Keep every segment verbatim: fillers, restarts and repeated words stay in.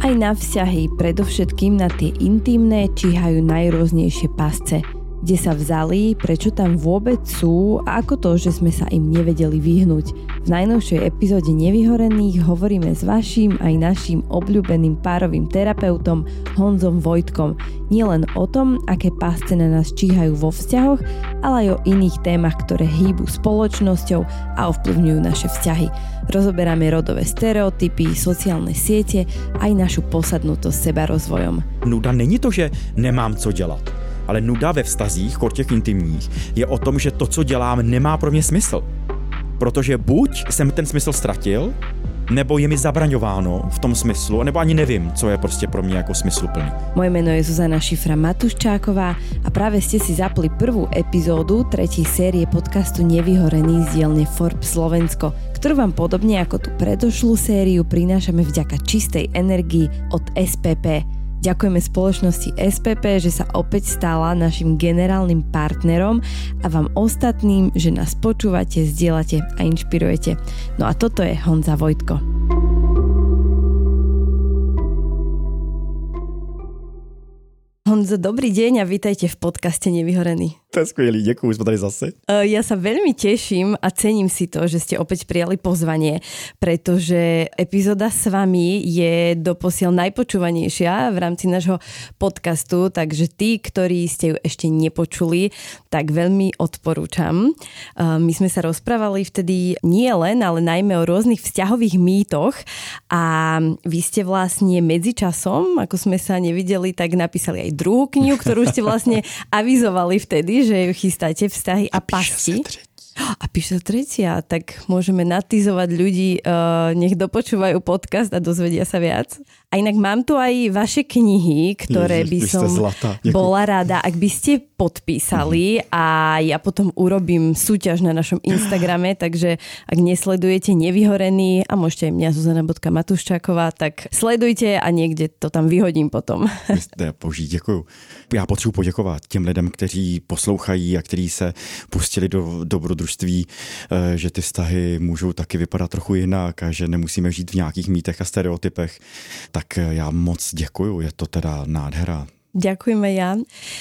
aj na vzťahy, predovšetkým na tie intimné, číhajú najrôznejšie pasce. Kde sa vzali, prečo tam vôbec sú a ako to, že sme sa im nevedeli vyhnúť. V najnovšej epizóde Nevyhorených hovoríme s vaším aj naším obľúbeným párovým terapeutom Honzom Vojtkom. Nielen o tom, aké pasce na nás číhajú vo vzťahoch, ale aj o iných témach, ktoré hýbu spoločnosťou a ovplyvňujú naše vzťahy. Rozoberáme rodové stereotypy, sociálne siete aj našu posadnutosť sebarozvojom. Nuda není to, že nemám co dělat. Ale nuda ve vztazích, kor těch intimních, je o tom, že to, co dělám, nemá pro mě smysl. Protože buď jsem ten smysl ztratil, nebo je mi zabraňováno v tom smyslu, nebo ani nevím, co je prostě pro mě jako smysluplný. Moje meno je Zuzana Šifra-Matuščáková a práve ste si zapli prvú epizódu tretej série podcastu Nevyhorený z dielne Forbes Slovensko, ktorú vám podobne ako tú predošlú sériu prinášame vďaka čistej energii od es pé pé. Ďakujeme spoločnosti es pé pé, že sa opäť stala našim generálnym partnerom a vám ostatným, že nás počúvate, zdieľate a inšpirujete. No a toto je Honza Vojtko. Honzo, dobrý deň a vítajte v podcaste Nevyhorený. To je skvělý, děkuji, jsme tady zase. Ja sa veľmi teším a cením si to, že ste opäť prijali pozvanie, pretože epizóda s vami je doposiaľ najpočúvanejšia v rámci nášho podcastu, takže tí, ktorí ste ju ešte nepočuli, tak veľmi odporúčam. My sme sa rozprávali vtedy nie len, ale najmä o rôznych vzťahových mýtoch a vy ste vlastne medzičasom, ako sme sa nevideli, tak napísali aj druhú knihu, ktorú ste vlastne avizovali vtedy, že ju chystáte, Vzťahy a, a pasti. A píše sa tretia, tak môžeme natizovať ľudí, uh, nech dopočúvajú podcast a dozvedia sa viac. A inak mám tu aj vaše knihy, ktoré Ježiš, by som bola rada, ak by ste podpísali a ja potom urobím súťaž na našom Instagrame, takže ak nesledujete Nevyhorený a môžete aj mňa Zuzana Matuščáková, tak sledujte a niekde to tam vyhodím potom. Boží, děkuju. Já potřebuji poděkovat těm lidem, kteří poslouchají a kteří se pustili do dobrodružství, že ty vztahy můžou taky vypadat trochu jinak a že nemusíme žít v nějakých mýtech a stereotypech. Tak ja moc ďakujem, je to teda nádhera. Ďakujeme, Jan.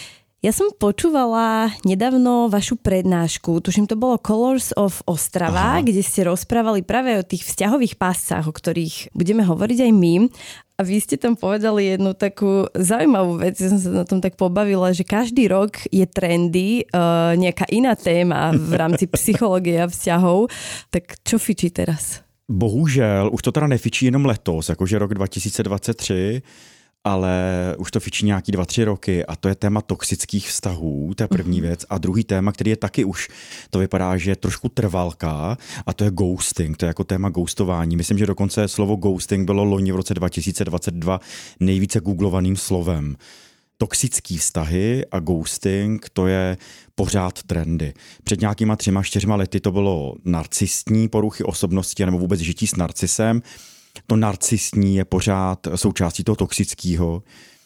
Ja som počúvala nedávno vašu prednášku, tuším to bolo Colors of Ostrava, Aha. kde ste rozprávali práve o tých vzťahových páscach, o ktorých budeme hovoriť aj my. A vy ste tam povedali jednu takú zaujímavú vec, ja som sa na tom tak pobavila, že každý rok je trendy, uh, nejaká iná téma v rámci psychológie a vzťahov. Tak čo fičí teraz? Bohužel, už to teda nefičí jenom letos, jakože rok dva tisíce dvacet tři, ale už to fičí nějaký dva, tři roky a to je téma toxických vztahů, to je první věc. A druhý téma, který je taky už, to vypadá, že je trošku trvalká a to je ghosting, to je jako téma ghostování. Myslím, že dokonce slovo ghosting bylo loni v roce dva tisíce dvacet dva nejvíce googlovaným slovem. Toxický vztahy a ghosting, to je pořád trendy. Před nějakýma třema, čtyřma lety to bylo narcistní poruchy osobnosti nebo vůbec žití s narcisem. To narcistní je pořád součástí toho toxického.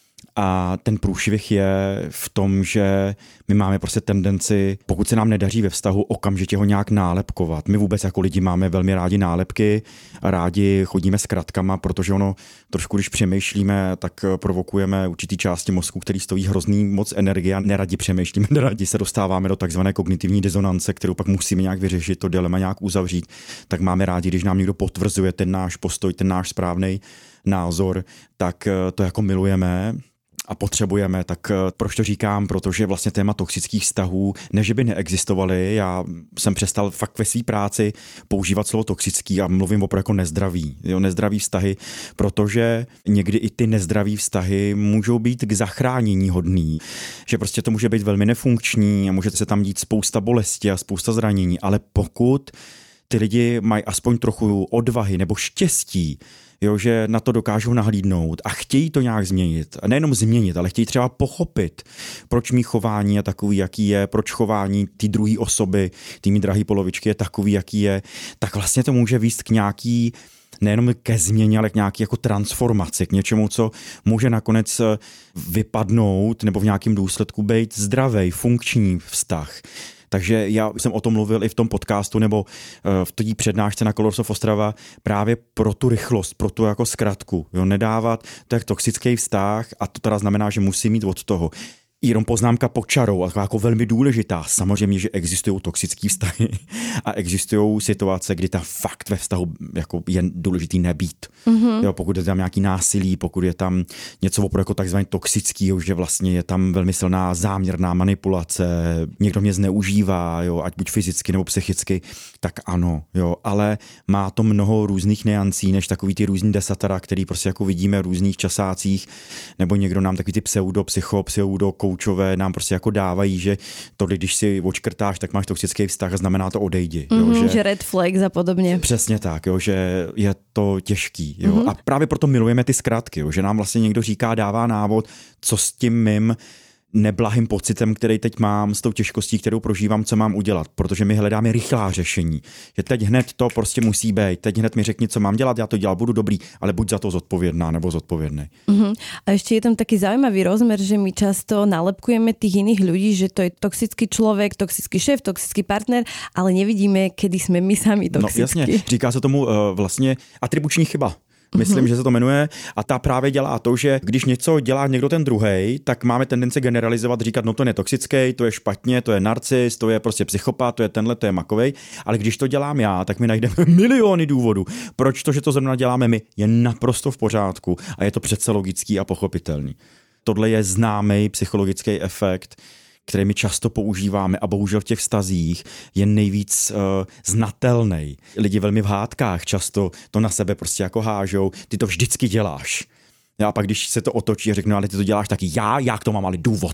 A ten průšvih je v tom, že my máme prostě tendenci, pokud se nám nedaří ve vztahu, okamžitě ho nějak nálepkovat. My vůbec jako lidi máme velmi rádi nálepky a rádi chodíme s kratkama, protože ono trošku, když přemýšlíme, tak provokujeme určitý části mozku, který stojí hrozný moc energie a neradi přemýšlíme, neradi se dostáváme do takzvané kognitivní dizonance, kterou pak musíme nějak vyřešit, to dilema nějak uzavřít. Tak máme rádi, když nám někdo potvrzuje ten náš postoj, ten náš správný názor, tak to jako milujeme a potřebujeme, tak proč to říkám, protože vlastně téma toxických vztahů, ne že by neexistovaly, já jsem přestal fakt ve své práci používat slovo toxický a mluvím opravdu jako nezdravý, jo, nezdravý vztahy, protože někdy i ty nezdravý vztahy můžou být k zachránění hodný, že prostě to může být velmi nefunkční a může se tam dít spousta bolesti a spousta zranění, ale pokud ty lidi mají aspoň trochu odvahy nebo štěstí, jo, že na to dokážou nahlídnout a chtějí to nějak změnit. A nejenom změnit, ale chtějí třeba pochopit, proč mý chování je takový, jaký je, proč chování té druhé osoby, té mý drahé polovičky je takový, jaký je, tak vlastně to může vést k nějaký, nejenom ke změně, ale k nějaký jako transformaci, k něčemu, co může nakonec vypadnout nebo v nějakém důsledku být zdravý, funkční vztah. Takže já jsem o tom mluvil i v tom podcastu nebo v té přednášce na Colors of Ostrava právě pro tu rychlost, pro tu jako zkratku. Jo, nedávat to jak toxický vztah a to teda znamená, že musí mít od toho. Jenom poznámka pod čarou, a jako velmi důležitá. Samozřejmě, že existují toxické vztahy a existují situace, kdy ta fakt ve vztahu jako je důležitý nebýt. Mm-hmm. Jo, pokud je tam nějaký násilí, pokud je tam něco opravdu jako takzvaně toxického, že vlastně je tam velmi silná záměrná manipulace, někdo mě zneužívá, jo, ať buď fyzicky nebo psychicky, tak ano, jo, ale má to mnoho různých nuancí, než takový ty různý desatera, který prostě jako vidíme v různých časácích, nebo někdo nám takový ty pseudo, psycho, pseudo, koučové nám prostě jako dávají, že tohle, když si odškrtáš, tak máš toxický vztah a znamená to odejdi. Jo, mm-hmm, že, že red flags a podobně. Přesně tak, jo, že je to těžký. Jo, mm-hmm. A právě proto milujeme ty zkratky, jo, že nám vlastně někdo říká, dává návod, co s tím mým neblahým pocitem, který teď mám, s tou těžkostí, kterou prožívám, co mám udělat, protože my hledáme rychlá řešení. Že teď hned to prostě musí být, teď hned mi řekni, co mám dělat, já to dělal, budu dobrý, ale buď za to zodpovědná nebo zodpovědný. Uh-huh. A ešte je tam taký zaujímavý rozmer, že my často nalepkujeme tých iných ľudí, že to je toxický človek, toxický šéf, toxický partner, ale nevidíme, kedy jsme my sami toxickí. No jasně, říká se tomu uh, vlastně atribuční chyba. Myslím, že se to jmenuje a ta právě dělá to, že když něco dělá někdo ten druhej, tak máme tendenci generalizovat, říkat, no to je toxický, to je špatně, to je narcis, to je prostě psychopat, to je tenhle, to je makovej, ale když to dělám já, tak my najdeme miliony důvodů. Proč to, že to zrovna děláme my, je naprosto v pořádku a je to přece logický a pochopitelný. Tohle je známý psychologický efekt, který my často používáme a bohužel v těch vztazích je nejvíc uh, znatelný. Lidi velmi v hádkách často to na sebe prostě jako hážou, ty to vždycky děláš. A pak když se to otočí a řeknu, ale ty to děláš taky já, já k tomu mám ale důvod.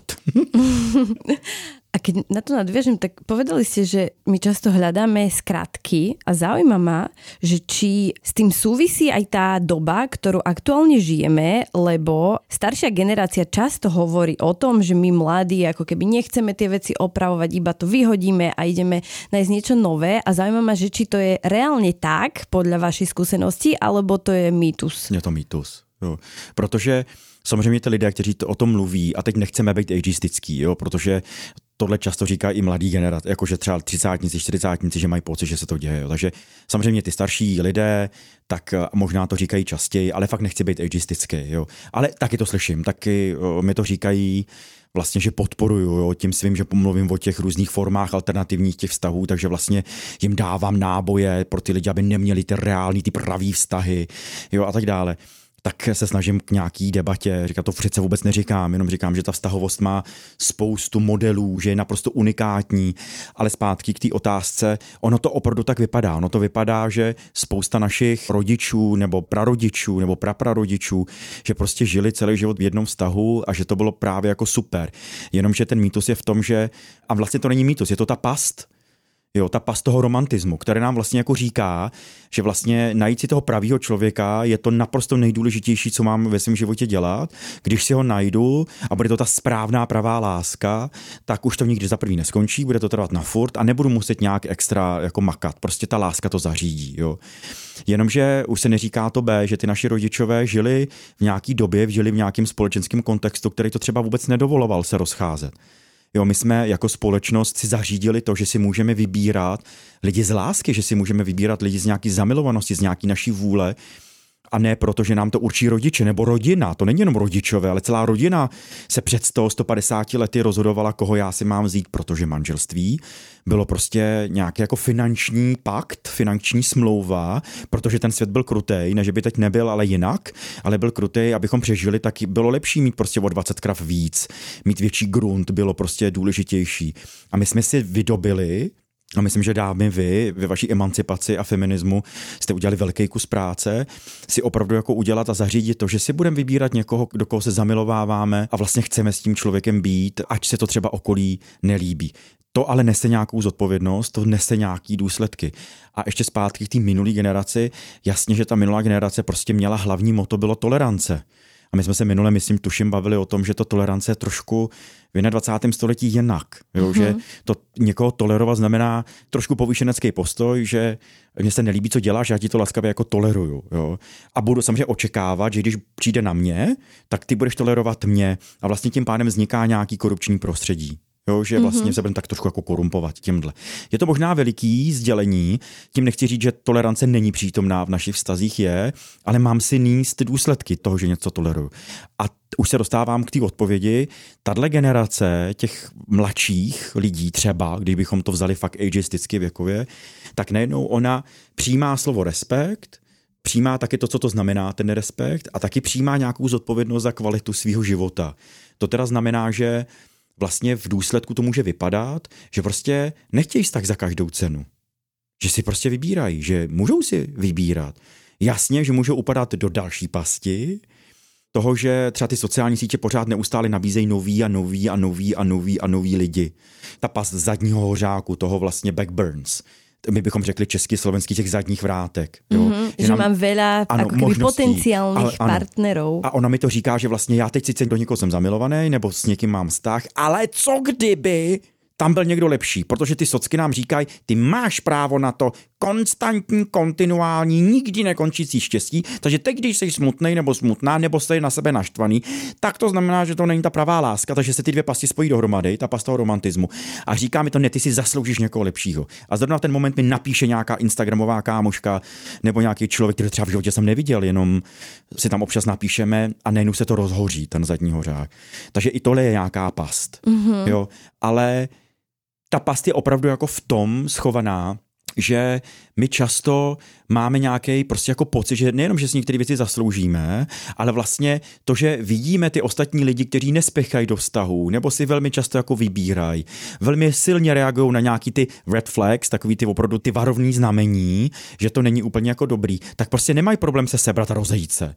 A keď na to nadviažem, tak povedali ste, že my často hľadáme skratky a zaujíma ma, že či s tým súvisí aj tá doba, ktorú aktuálne žijeme, lebo staršia generácia často hovorí o tom, že my mladí ako keby nechceme tie veci opravovať, iba to vyhodíme a ideme nájsť niečo nové a zaujíma ma, že či to je reálne tak podľa vašej skúsenosti, alebo to je mýtus. Je to mýtus. Jo. Protože samozřejmě ty lidé, kteří to o tom mluví, a teď nechceme být ageistický, jo, protože tohle často říkají i mladý generace, jakože třeba třicátníci, čtyřicátníci, že mají pocit, že se to děje. Jo. Takže samozřejmě ty starší lidé, tak možná to říkají častěji, ale fakt nechci být ageistický. Jo. Ale taky to slyším, taky jo, mi to říkají vlastně, že podporuju, jo, tím svým, že pomluvím o těch různých formách alternativních těch vztahů, takže vlastně jim dávám náboje pro ty lidi, aby neměli ty reální, ty pravý vztahy, jo, a tak dále. Tak se snažím k nějaký debatě, říkat to přece vůbec neříkám, jenom říkám, že ta vztahovost má spoustu modelů, že je naprosto unikátní, ale zpátky k té otázce, ono to opravdu tak vypadá, ono to vypadá, že spousta našich rodičů nebo prarodičů nebo praprarodičů, že prostě žili celý život v jednom vztahu a že to bylo právě jako super, jenomže ten mýtus je v tom, že, a vlastně to není mýtus, je to ta past, jo, ta past toho romantismu, který nám vlastně jako říká, že vlastně najít si toho pravýho člověka je to naprosto nejdůležitější, co mám ve svém životě dělat. Když si ho najdu a bude to ta správná pravá láska, tak už to nikdy za první neskončí, bude to trvat na furt a nebudu muset nějak extra jako makat. Prostě ta láska to zařídí, jo. Jenomže už se neříká to B, že ty naši rodičové žili v nějaký době, žili v nějakém společenském kontextu, který to třeba vůbec nedovoloval se rozcházet. Jo, my jsme jako společnost si zařídili to, že si můžeme vybírat lidi z lásky, že si můžeme vybírat lidi z nějaký zamilovanosti, z nějaký naší vůle a ne proto, že nám to určí rodiče nebo rodina. To není jenom rodičové, ale celá rodina se před sto, sto padesát lety rozhodovala, koho já si mám vzít, protože manželství bylo prostě nějaký jako finanční pakt, finanční smlouva, protože ten svět byl krutej, ne že by teď nebyl, ale jinak, ale byl krutej, abychom přežili, tak bylo lepší mít prostě o dvacet krav víc, mít větší grunt bylo prostě důležitější. A my jsme si vydobili, a myslím, že dámy vy, ve vaší emancipaci a feminismu jste udělali velký kus práce, si opravdu jako udělat a zařídit to, že si budeme vybírat někoho, do koho se zamilováváme a vlastně chceme s tím člověkem být, ať se to třeba okolí nelíbí. To ale nese nějakou zodpovědnost, to nese nějaký důsledky. A ještě zpátky k té minulé generaci, jasně, že ta minulá generace prostě měla hlavní motto, bylo tolerance. A my jsme se minule, myslím, tuším, bavili o tom, že to tolerance je trošku v dvacátém století jinak. Jo? Mm-hmm. Že to někoho tolerovat znamená trošku povýšenecký postoj, že mně se nelíbí, co děláš, já ti to laskavě jako toleruju. Jo? A budu samozřejmě očekávat, že když přijde na mě, tak ty budeš tolerovat mě. A vlastně tím pádem vzniká nějaký korupční prostředí. Jo, že vlastně mm-hmm. se budeme tak trošku jako korumpovat tímhle. Je to možná veliký sdělení, tím nechci říct, že tolerance není přítomná v našich vztazích je, ale mám si nést důsledky toho, že něco toleruju. A už se dostávám k té odpovědi. Tahle generace těch mladších lidí třeba, když bychom to vzali fakt ageisticky věkově, tak najednou ona přijímá slovo respekt, přijímá taky to, co to znamená, ten respekt, a taky přijímá nějakou zodpovědnost za kvalitu svého života. To teda znamená, že vlastně v důsledku to může vypadat, že prostě nechtějí vztah za každou cenu. Že si prostě vybírají, že můžou si vybírat. Jasně, že můžou upadat do další pasti, toho, že třeba ty sociální sítě pořád neustále nabízejí nový a nový a nový a nový a nový lidi. Ta past zadního hořáku, toho vlastně backburns. My bychom řekli česky, slovenský těch zadních vrátek. Jo? Mm-hmm, že, že nám, mám veľa ano, potenciálnych partnerov. A ona mi to říká, že vlastně já teď sice do někoho jsem zamilovaný, nebo s někým mám vztah, ale co kdyby tam byl někdo lepší, protože ty socky nám říkají, ty máš právo na to konstantní, kontinuální, nikdy nekončící štěstí, takže teď, když jsi smutnej nebo smutná, nebo jsi na sebe naštvaný, tak to znamená, že to není ta pravá láska, takže se ty dvě pasti spojí dohromady, ta pasta toho romantismu. A říká mi to, ne, ty si zasloužíš někoho lepšího. A zrovna v ten moment mi napíše nějaká instagramová kámoška nebo nějaký člověk, který třeba v životě jsem neviděl, jenom si tam občas napíšeme a najednou se to rozhoří, ten zadní hořák. Takže i tohle je nějaká past. Mm-hmm. Jo, ale ta past je opravdu jako v tom schovaná, že my často máme nějaký prostě jako pocit, že nejenom, že si některé věci zasloužíme, ale vlastně to, že vidíme ty ostatní lidi, kteří nespěchají do vztahu, nebo si velmi často jako vybírají, velmi silně reagují na nějaký ty red flags, takový ty opravdu ty varovný znamení, že to není úplně jako dobrý, tak prostě nemají problém se sebrat a rozejít se.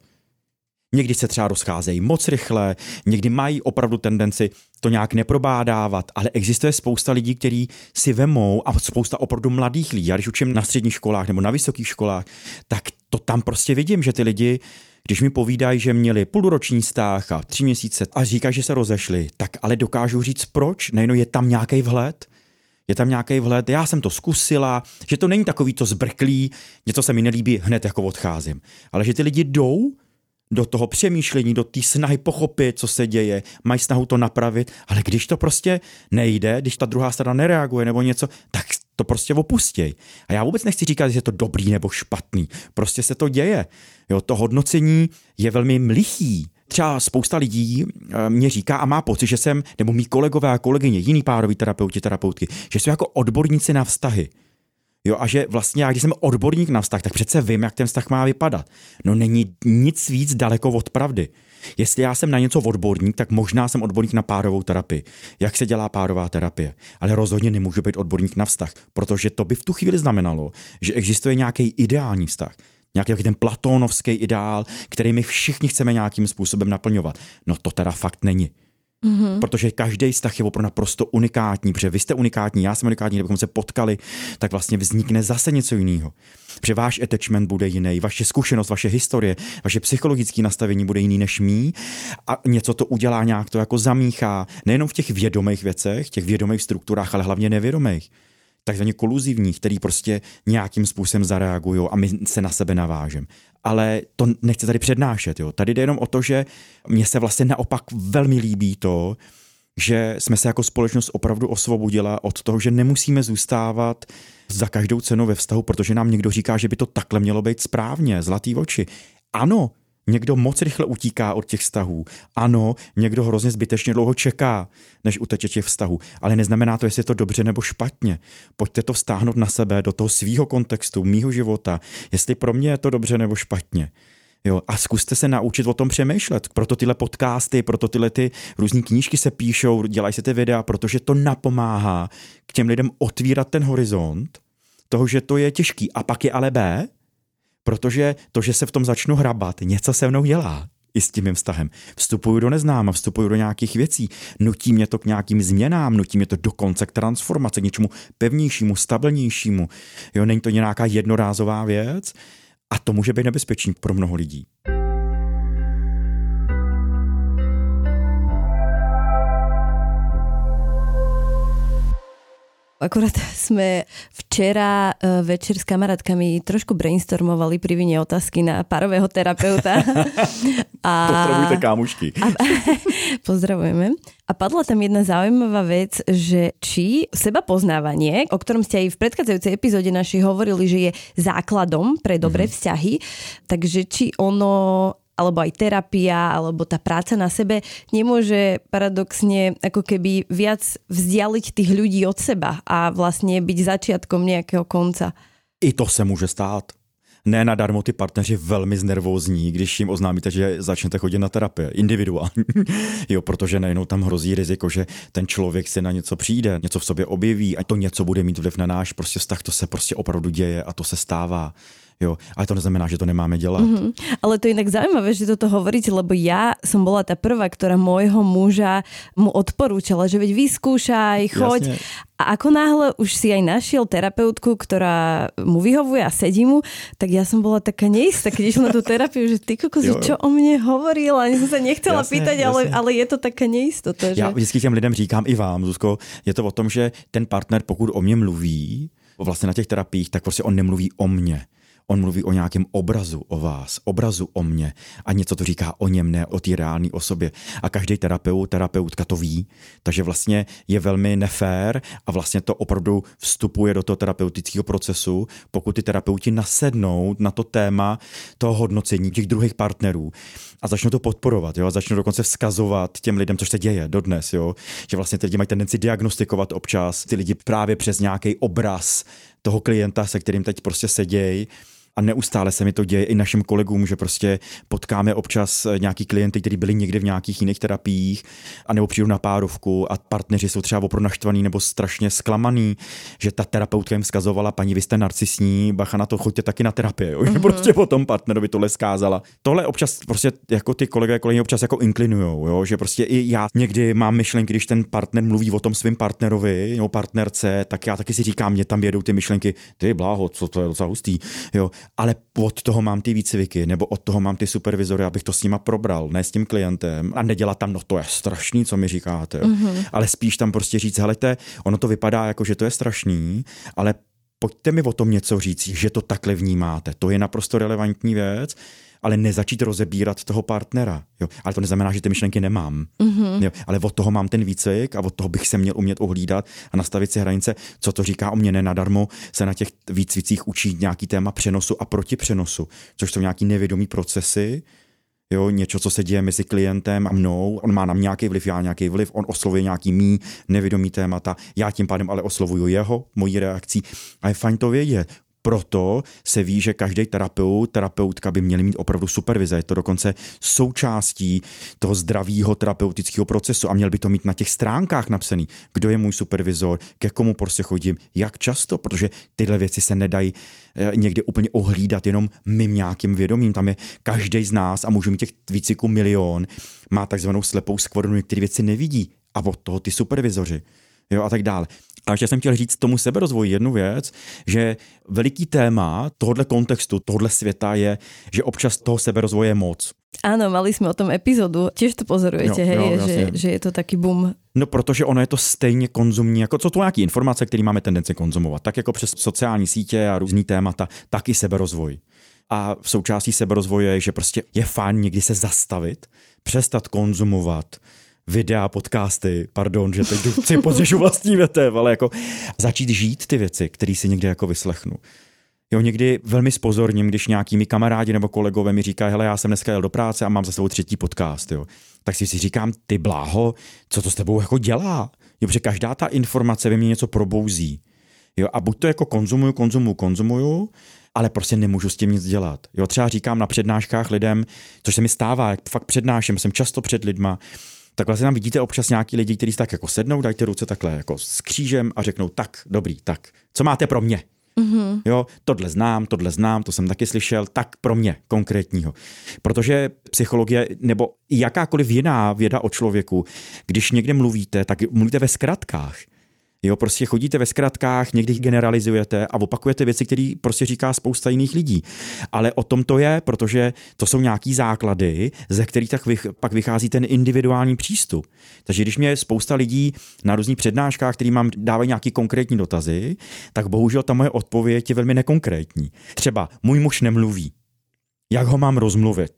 Někdy se třeba rozcházejí moc rychle, někdy mají opravdu tendenci to nějak neprobádávat, ale existuje spousta lidí, kteří si vemou, a spousta opravdu mladých lidí. Já když učím na středních školách nebo na vysokých školách, tak to tam prostě vidím, že ty lidi, když mi povídají, že měli půlroční vztah a tři měsíce a říkají, že se rozešli, tak ale dokážu říct proč, nejenom je tam nějaký vhled. Je tam nějaký vhled, já jsem to zkusila, že to není takový to zbrklý, něco se mi nelíbí, hned jako odcházím. Ale že ty lidi jdou do toho přemýšlení, do té snahy pochopit, co se děje, mají snahu to napravit, ale když to prostě nejde, když ta druhá strana nereaguje nebo něco, tak to prostě opustěj. A já vůbec nechci říkat, že je to dobrý nebo špatný, prostě se to děje. Jo, to hodnocení je velmi lichý. Třeba spousta lidí mě říká a má pocit, že jsem, nebo mý kolegové a kolegyně, jiný pároví terapeuti, terapeutky, že jsou jako odborníci na vztahy. Jo, a že vlastně já, když jsem odborník na vztah, tak přece vím, jak ten vztah má vypadat. No není nic víc daleko od pravdy. Jestli já jsem na něco odborník, tak možná jsem odborník na párovou terapii. Jak se dělá párová terapie? Ale rozhodně nemůžu být odborník na vztah, protože to by v tu chvíli znamenalo, že existuje nějaký ideální vztah. Nějaký ten platónovský ideál, který my všichni chceme nějakým způsobem naplňovat. No to teda fakt není. Mm-hmm. Protože každý vztah je opravdu naprosto unikátní, protože vy jste unikátní, já jsem unikátní, kdybychom se potkali, tak vlastně vznikne zase něco jiného. Protože váš attachment bude jiný, vaše zkušenost, vaše historie, vaše psychologické nastavení bude jiný než mý a něco to udělá, nějak to jako zamíchá, nejenom v těch vědomých věcech, těch vědomých strukturách, ale hlavně nevědomých. Takzvaně koluzivních, který prostě nějakým způsobem zareagují a my se na sebe navážeme. Ale to nechci tady přednášet. Jo. Tady jde jenom o to, že mně se vlastně naopak velmi líbí to, že jsme se jako společnost opravdu osvobodila od toho, že nemusíme zůstávat za každou cenu ve vztahu, protože nám někdo říká, že by to takhle mělo být správně, zlatý oči. Ano, někdo moc rychle utíká od těch vztahů. Ano, někdo hrozně zbytečně dlouho čeká, než uteče těch vztahů. Ale neznamená to, jestli je to dobře nebo špatně. Pojďte to vztáhnout na sebe, do toho svýho kontextu, mýho života. Jestli pro mě je to dobře nebo špatně. Jo, a zkuste se naučit o tom přemýšlet. Proto tyhle podcasty, proto tyhle ty různý knížky se píšou, dělají se ty videa, protože to napomáhá k těm lidem otvírat ten horizont toho, že to je těžký. A pak je ale B, protože to, že se v tom začnu hrabat, něco se mnou dělá i s tím mým vztahem. Vstupuju do neznáma, vstupuju do nějakých věcí, nutí mě to k nějakým změnám, nutí mě to dokonce k transformaci, k něčemu pevnějšímu, stabilnějšímu. Jo, není to nějaká jednorázová věc a to může být nebezpečný pro mnoho lidí. Akurát sme včera večer s kamarátkami trošku brainstormovali pri vine otázky na párového terapeuta. A... Pozdravujte kámošky. A... Pozdravujeme. A padla tam jedna zaujímavá vec, že či seba poznávanie, o ktorom ste aj v predchádzajúcej epizóde našej hovorili, že je základom pre dobré mm-hmm. vzťahy, takže či ono... alebo aj terapia, alebo tá práca na sebe nemôže paradoxne ako keby viac vzdialiť tých ľudí od seba a vlastne byť začiatkom nejakého konca. I to se může stát. Ne nadarmo ty partneři velmi znervózní, když jim oznámíte, že začnete chodit na terapii individuálně. Jo, protože najednou tam hrozí riziko, že ten člověk si na něco přijde, něco v sobě objeví a to něco bude mít vliv na náš prostě vztah, to se prostě opravdu děje a to se stává. Jo, ale to neznamená, že to nemáme dělat. Mm-hmm. Ale to je inak zaujímavé, že toto hovoríte, lebo ja som bola tá prvá, ktorá môjho muža mu odporúčala, že veď vyskúšaj, choď. Jasne. A ako náhle už si aj našiel terapeutku, ktorá mu vyhovuje a sedí mu, tak ja som bola taká neistá, keď išla na tú terapiu, že ty kokozi, čo o mne hovoril, ani som sa nechcela jasne, pýtať, ale, ale je to taká neistota. Že... Já vždycky těm lidem říkám i vám, Zuzko, je to o tom, že ten partner, pokud o mě mluví, vlastně na těch terapiích, tak prostě on nemluví o mně. On mluví o nějakém obrazu o vás, obrazu o mně a něco to říká o něm, ne o té reálné osobě. A každý terapeut, terapeutka to ví, takže vlastně je velmi nefér a vlastně to opravdu vstupuje do toho terapeutického procesu, pokud ty terapeuti nasednou na to téma toho hodnocení těch druhých partnerů a začnou to podporovat, jo, a začnou dokonce vzkazovat těm lidem, což se děje dodnes, jo, že vlastně ty lidi mají tendenci diagnostikovat občas ty lidi právě přes nějaký obraz toho klienta, se kterým teď prostě sedějí. A neustále se mi to děje i našim kolegům, že prostě potkáme občas nějaký klienty, kteří byli někde v nějakých jiných terapiích a nebo přijdu na párovku a partneři jsou třeba opravdu naštvaný nebo strašně zklamaný, že ta terapeutka jim vzkazovala, paní, vy jste narcisní, bacha na to, choďte taky na terapii, mm-hmm. prostě potom partnerovi tohle skázala. Tohle občas prostě jako ty kolegové kolegyně občas jako inklinujou, jo? Že prostě i já někdy mám myšlenky, když ten partner mluví o tom svým partnerovi, nebo partnerce, tak já taky si říkám, mě tam jedou ty myšlenky, ty bláho, co to je docela hustý, jo. Ale od toho mám ty výcviky, nebo od toho mám ty supervizory, abych to s nima probral, ne s tím klientem a nedělat tam, no to je strašný, co mi říkáte, mm-hmm. ale spíš tam prostě říct, helejte, ono to vypadá jako, že to je strašný, ale pojďte mi o tom něco říct, že to takhle vnímáte, to je naprosto relevantní věc, ale nezačít rozebírat toho partnera. Jo. Ale to neznamená, že ty myšlenky nemám. Mm-hmm. Jo. Ale od toho mám ten výcvik a od toho bych se měl umět ohlídat a nastavit si hranice, co to říká o mě. Nenadarmo se na těch výcvicích učí nějaký téma přenosu a protipřenosu, což jsou nějaký nevědomý procesy, jo, něco, co se děje mezi klientem a mnou. On má na mě nějaký vliv, já nějaký vliv, on oslovuje nějaký mý nevědomý témata, já tím pádem ale oslovuju jeho, mojí reakcí. A je fajn to vědět. Proto se ví, že každý terapeut, terapeutka by měli mít opravdu supervize. Je to dokonce součástí toho zdravého terapeutického procesu a měl by to mít na těch stránkách napsaný, kdo je můj supervizor, ke komu prostě chodím, jak často, protože tyhle věci se nedají někdy úplně ohlídat jenom mým nějakým vědomím. Tam je každý z nás a můžu mít těch výcviků milion, má takzvanou slepou skvrnu, některé věci nevidí a od toho ty supervizoři. Jo, a tak dále. A ještě jsem chtěl říct tomu seberozvoji jednu věc, že veliký téma tohohle kontextu, tohohle světa je, že občas toho seberozvoje je moc. Áno, mali jsme o tom epizodu, tiež to pozorujete, jo, hej, jo, že, že je to taký boom. No, protože ono je to stejně konzumní, jako co to nějaký informace, které máme tendenci konzumovat, tak jako přes sociální sítě a různý témata, tak i seberozvoj. A v součástí seberozvoje je, že prostě je fajn někdy se zastavit, přestat konzumovat videa, podcasty, pardon, že teď si podřežu vlastní větev, ale jako začít žít ty věci, které si někde jako vyslechnu. Jo, někdy velmi spozorním, když nějakými kamarádi nebo kolegové mi říkají, hele, já jsem dneska jel do práce a mám za sebou třetí podcast, jo. Tak si si říkám, ty bláho, co to s tebou jako dělá? Jo, protože každá ta informace ve mně něco probouzí. Jo, a buď to jako konzumuju, konzumuju, konzumuju, ale prostě nemůžu s tím nic dělat. Jo, třeba říkám na přednáškách lidem, což se mi stává, jak fakt přednáším, jsem často před lidma. Tak vlastně tam vidíte občas nějaký lidi, kteří tak jako sednou, dají ty ruce takhle jako s křížem a řeknou, tak, dobrý, tak, co máte pro mě? Mm-hmm. Jo, tohle znám, tohle znám, to jsem taky slyšel, tak pro mě konkrétního. Protože psychologie nebo jakákoliv jiná věda o člověku, když někde mluvíte, tak mluvíte ve zkratkách. Jo, prostě chodíte ve zkratkách, někdy generalizujete a opakujete věci, které prostě říká spousta jiných lidí. Ale o tom to je, protože to jsou nějaký základy, ze kterých tak vych, pak vychází ten individuální přístup. Takže když mě spousta lidí na různých přednáškách, který mám, dávají nějaký konkrétní dotazy, tak bohužel ta moje odpověď je velmi nekonkrétní. Třeba můj muž nemluví. Jak ho mám rozmluvit?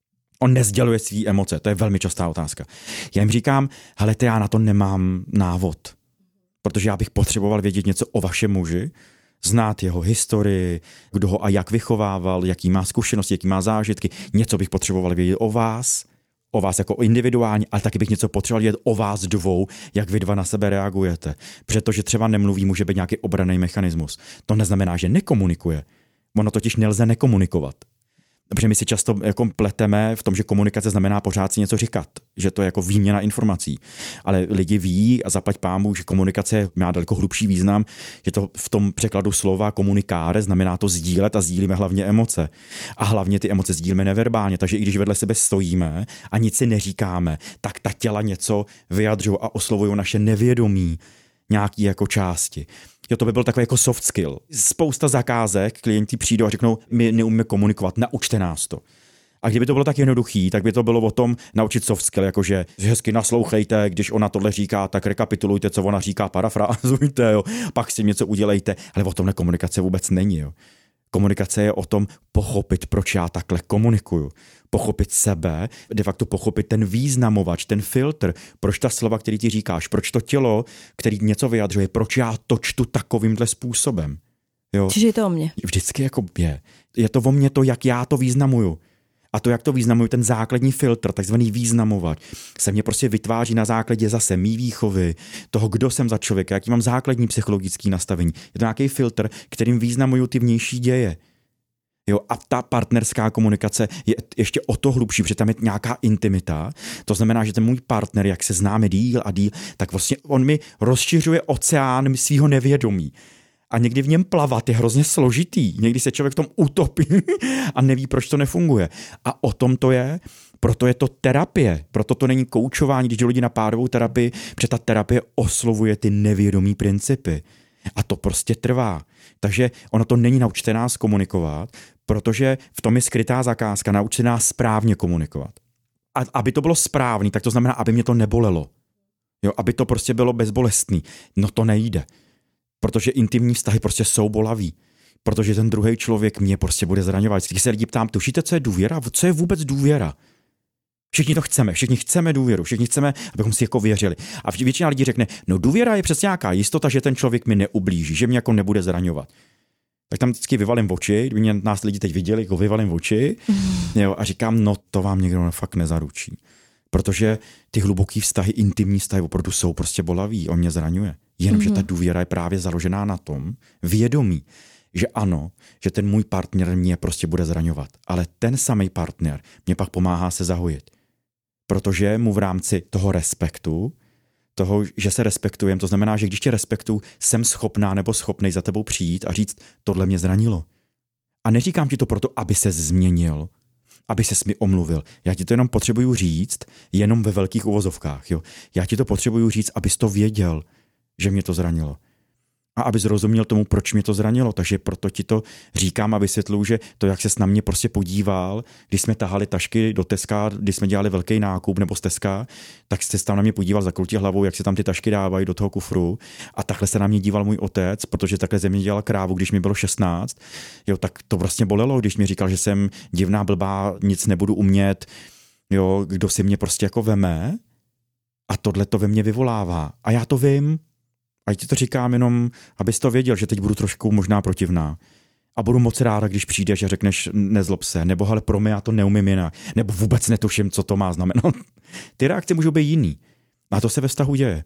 On nezděluje svý emoce, to je velmi častá otázka. Já jim říkám, hele, já na to nemám návod, protože já bych potřeboval vědět něco o vašem muži, znát jeho historii, kdo ho a jak vychovával, jaký má zkušenosti, jaký má zážitky, něco bych potřeboval vědět o vás, o vás jako individuálně, ale taky bych něco potřeboval vědět o vás dvou, jak vy dva na sebe reagujete. Protože třeba nemluví, může být nějaký obranný mechanismus. To neznamená, že nekomunikuje. Ono totiž nelze nekomunikovat. Protože my si často jako pleteme v tom, že komunikace znamená pořád si něco říkat, že to je jako výměna informací. Ale lidi ví a zaplať pámu, že komunikace má daleko hlubší význam, že to v tom překladu slova komunikáre znamená to sdílet a sdílíme hlavně emoce. A hlavně ty emoce sdílíme neverbálně, takže i když vedle sebe stojíme a nic si neříkáme, tak ta těla něco vyjadřují a oslovují naše nevědomí nějaký jako části. Jo, to by byl takový jako soft skill. Spousta zakázek, klienti přijdou a řeknou, my neumíme komunikovat, naučte nás to. A kdyby to bylo tak jednoduchý, tak by to bylo o tom naučit soft skill, jakože hezky naslouchejte, když ona tohle říká, tak rekapitulujte, co ona říká, parafrázujte, jo, pak si něco udělejte, ale o tomhle komunikace vůbec není. Jo. Komunikace je o tom pochopit, proč já takhle komunikuju. Pochopit sebe, de facto pochopit ten významovač, ten filtr, proč ta slova, který ti říkáš, proč to tělo, který něco vyjadřuje, proč já to čtu takovýmhle způsobem. Jo? Čiže je to o mně. Vždycky jako je. Je to o mně to, jak já to významuju. A to, jak to významuju, ten základní filtr, takzvaný významovač, se mě prostě vytváří na základě zase mý výchovy, toho, kdo jsem za člověka, jaký mám základní psychologický nastavení. Je to nějaký filtr, kterým významuju ty vnější děje. Jo, a ta partnerská komunikace je ještě o to hlubší, protože tam je nějaká intimita. To znamená, že ten můj partner, jak se známe díl a díl, tak vlastně on mi rozšiřuje oceán svýho nevědomí. A někdy v něm plavat je hrozně složitý. Někdy se člověk v tom utopí a neví, proč to nefunguje. A o tom to je, proto je to terapie. Proto to není koučování, když jde lidi na párovou terapii, protože ta terapie oslovuje ty nevědomí principy. A to prostě trvá. Takže ono to není naučte nás komunikovat, protože v tom je skrytá zakázka, naučte nás správně komunikovat. A aby to bylo správný, tak to znamená, aby mě to nebolelo. Jo, aby to prostě bylo bezbolestný. No to nejde. Protože intimní vztahy prostě jsou bolaví. Protože ten druhý člověk mě prostě bude zraňovat. Když se lidi ptám, tušíte, co je důvěra? Co je vůbec důvěra? Všichni to chceme, všichni chceme důvěru, všichni chceme, abychom si jako věřili. A většina lidí řekne, no důvěra je přesně nějaká jistota, že ten člověk mi neublíží, že mě jako nebude zraňovat. Tak tam vždycky vyvalím oči, kdyby mě nás lidi teď viděli, jako vyvalím oči, mm. jo, a říkám, no to vám někdo fakt nezaručí. Protože ty hluboký vztahy, intimní vztahy opravdu jsou prostě bolaví, on mě zraňuje. Jenomže mm-hmm. ta důvěra je právě založená na tom vědomí, že ano, že ten můj partner mě prostě bude zraňovat, ale ten samý partner mě pak pomáhá se zahojit. Protože mu v rámci toho respektu, toho, že se respektujem, to znamená, že když tě respektuju, jsem schopná nebo schopnej za tebou přijít a říct, tohle mě zranilo. A neříkám ti to proto, aby ses změnil, aby ses mi omluvil. Já ti to jenom potřebuju říct, jenom ve velkých uvozovkách. Jo? Já ti to potřebuju říct, abys to věděl, že mě to zranilo. A aby zrozuměl tomu, proč mě to zranilo. Takže proto ti to říkám a vysvětluju, že to, jak ses na mě prostě podíval, když jsme tahali tašky do Teska, když jsme dělali velký nákup nebo z Teska, tak jste tam na mě podíval, zakroutil hlavou, jak se tam ty tašky dávají do toho kufru. A takhle se na mě díval můj otec, protože takhle ze mě dělal krávu, když mi bylo šestnáct. Jo, tak to vlastně bolelo, když mi říkal, že jsem divná, blbá, nic nebudu umět, jo, kdo si mě prostě jako veme. A tohle to ve mně vyvolává. A já to vím. A ti to říkám jenom, abys to věděl, že teď budu trošku možná protivná. A budu moc ráda, když přijdeš a řekneš, nezlob se, nebo hele, pro mě já to neumím jinak, nebo vůbec netuším, co to má znamenat. Ty reakce můžou být jiný. A to se ve vztahu děje.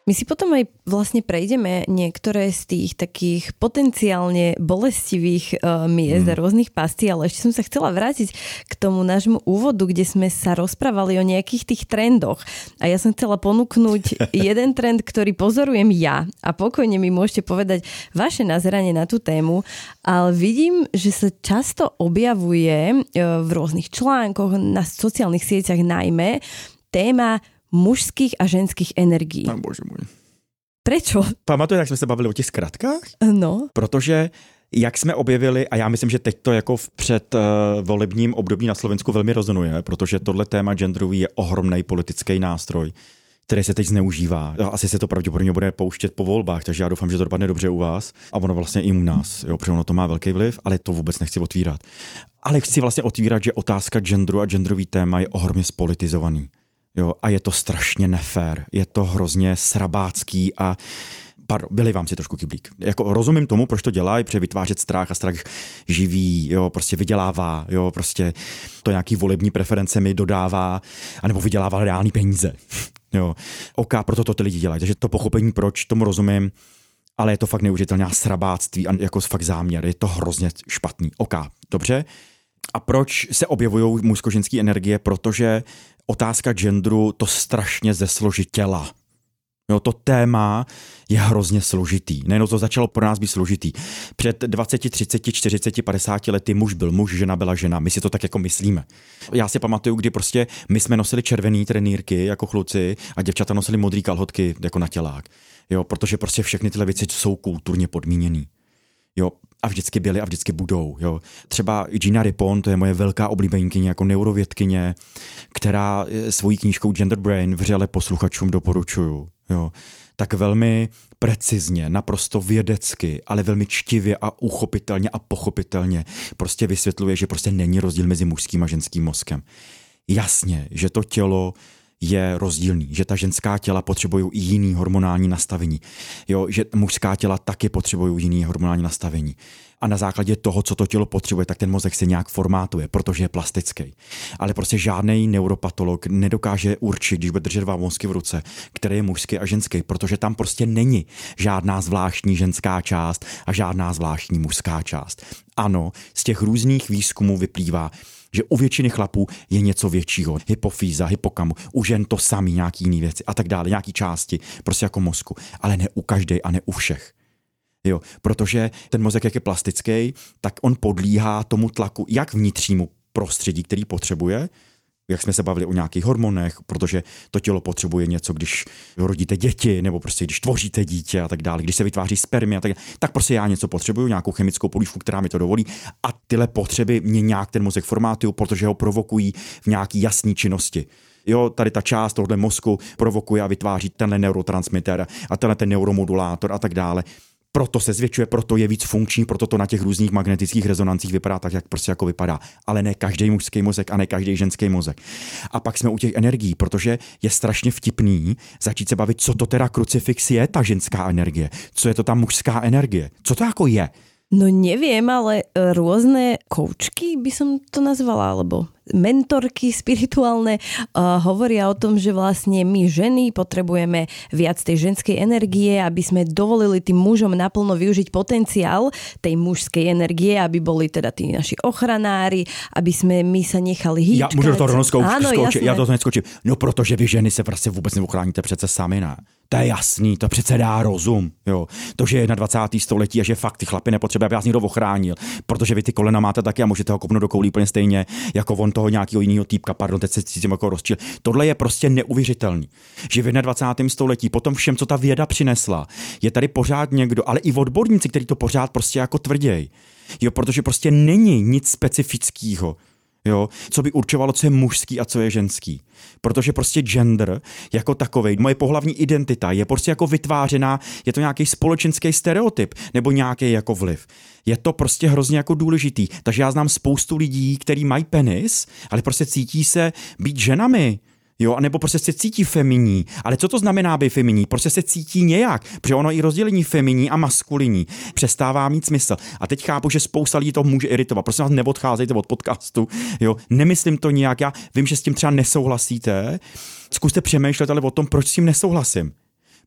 My si potom aj vlastne prejdeme niektoré z tých takých potenciálne bolestivých uh, miest a hmm. rôznych pastí, ale ešte som sa chcela vrátiť k tomu nášmu úvodu, kde sme sa rozprávali o nejakých tých trendoch. A ja som chcela ponúknuť jeden trend, ktorý pozorujem ja a pokojne mi môžete povedať vaše nazeranie na tú tému, ale vidím, že sa často objavuje uh, v rôznych článkoch, na sociálnych sieťach najmä, téma mužských a ženských energií. Pán bože můj. Prečo? Pamatuješ, jak jsme se bavili o těch zkratkách? No. Protože jak jsme objevili, a já myslím, že teď to jako v před uh, volebním období na Slovensku velmi rezonuje, protože tohle téma genderový je ohromný politický nástroj, který se teď zneužívá. Asi se to pravděpodobně bude pouštět po volbách, takže já doufám, že to dopadne dobře u vás a ono vlastně i u nás, jo, protože ono to má velký vliv, ale to vůbec nechci otvírat. Ale chci vlastně otvírat, že otázka genderu a genderový téma je ohromně spolitizovaný. Jo, a je to strašně nefér, je to hrozně srabácký a pardon, byli vám si trošku kyblík. Jako rozumím tomu, proč to dělají, protože vytvářet strach a strach živí, jo, prostě vydělává, jo, prostě to nějaký volební preference mi dodává, anebo vydělává reální peníze. Jo, OK, proto to ty lidi dělají, takže to pochopení, proč, tomu rozumím, ale je to fakt neuvěřitelné srabáctví a jako fakt záměr, je to hrozně špatný. OK, dobře. A proč se objevují mužsko-ženské energie? Protože otázka genderu to strašně zesložitěla. Jo, to téma je hrozně složitý. Nejenom to začalo pro nás být složitý. Před dvaceti, třiceti, čtyřiceti, padesáti lety muž byl muž, žena byla žena. My si to tak jako myslíme. Já si pamatuju, kdy prostě my jsme nosili červený trenýrky jako kluci a děvčata nosili modrý kalhotky jako na tělák. Jo, protože prostě všechny tyhle věci jsou kulturně podmíněný. Jo, a vždycky byly a vždycky budou. Jo. Třeba Gina Ripon, to je moje velká oblíbenkyně jako neurovědkyně, která svojí knížkou Gender Brain vřele posluchačům doporučuju. Jo. Tak velmi precizně, naprosto vědecky, ale velmi čtivě a uchopitelně a pochopitelně prostě vysvětluje, že prostě není rozdíl mezi mužským a ženským mozkem. Jasně, že to tělo je rozdílný, že ta ženská těla potřebují i jiný hormonální nastavení. Jo, že mužská těla taky potřebují jiný hormonální nastavení. A na základě toho, co to tělo potřebuje, tak ten mozek se nějak formátuje, protože je plastický. Ale prostě žádný neuropatolog nedokáže určit, když bude držet dva mozky v ruce, který je mužský a ženský, protože tam prostě není žádná zvláštní ženská část a žádná zvláštní mužská část. Ano, z těch různých výzkumů vyplývá, že u většiny chlapů je něco většího, hypofýza, hypokamu, u žen to samý, nějaký jiný věci a tak dále, nějaký části, prostě jako mozku, ale ne u každej a ne u všech. Jo, protože ten mozek, jak je plastický, tak on podlíhá tomu tlaku, jak vnitřnímu prostředí, který potřebuje, jak jsme se bavili o nějakých hormonech, protože to tělo potřebuje něco, když rodíte děti, nebo prostě když tvoříte dítě a tak dále, když se vytváří spermy a tak dále, tak prostě já něco potřebuju, nějakou chemickou polívku, která mi to dovolí a tyhle potřeby mě nějak ten mozek formátují, protože ho provokují v nějaký jasné činnosti. Jo, tady ta část tohle mozku provokuje a vytváří tenhle neurotransmitter a tenhle ten neuromodulátor a tak dále. Proto se zvětšuje, proto je víc funkční, proto to na těch různých magnetických rezonancích vypadá tak, jak prostě jako vypadá. Ale ne každý mužský mozek a ne každý ženský mozek. A pak jsme u těch energií, protože je strašně vtipný začít se bavit, co to teda krucifix je, ta ženská energie. Co je to ta mužská energie? Co to jako je? No neviem, ale rôzne koučky by som to nazvala, alebo mentorky spirituálne uh, hovoria o tom, že vlastne my ženy potrebujeme viac tej ženskej energie, aby sme dovolili tým mužom naplno využiť potenciál tej mužskej energie, aby boli teda tí naši ochranári, aby sme my sa nechali hýčkať. Ja môžu to rovno skouč, Áno, skouči, jasné. ja to neskočím. No protože vy ženy se prostě vůbec neuchráníte přece sami, ne? To je jasný, to přece dá rozum. Jo. To, že je na dvacátém století a že fakt ty chlapy nepotřebuje, aby vás někdo ochránil, protože vy ty kolena máte taky a můžete ho kopnout do koulí úplně stejně, jako on toho nějakého jiného týpka, pardon, teď se cítím jako rozčil. Tohle je prostě neuvěřitelný, že v dvacátém prvním století, potom všem, co ta věda přinesla, je tady pořád někdo, ale i odborníci, kteří to pořád prostě jako tvrděj. Jo, protože prostě není nic specifického. Jo, co by určovalo, co je mužský a co je ženský. Protože prostě gender jako takovej, moje pohlavní identita je prostě jako vytvářená, je to nějaký společenský stereotyp nebo nějaký jako vliv. Je to prostě hrozně jako důležitý. Takže já znám spoustu lidí, kteří mají penis, ale prostě cítí se být ženami. Jo, anebo prostě se cítí feminní. Ale co to znamená být feminní? Prostě se cítí nějak, protože ono i rozdělení feminní a maskulinní přestává mít smysl. A teď chápu, že spousta lidí to může iritovat. Prosím vás, neodcházejte od podcastu. Jo, nemyslím to nijak. Já vím, že s tím třeba nesouhlasíte. Zkuste přemýšlet ale o tom, proč s tím nesouhlasím.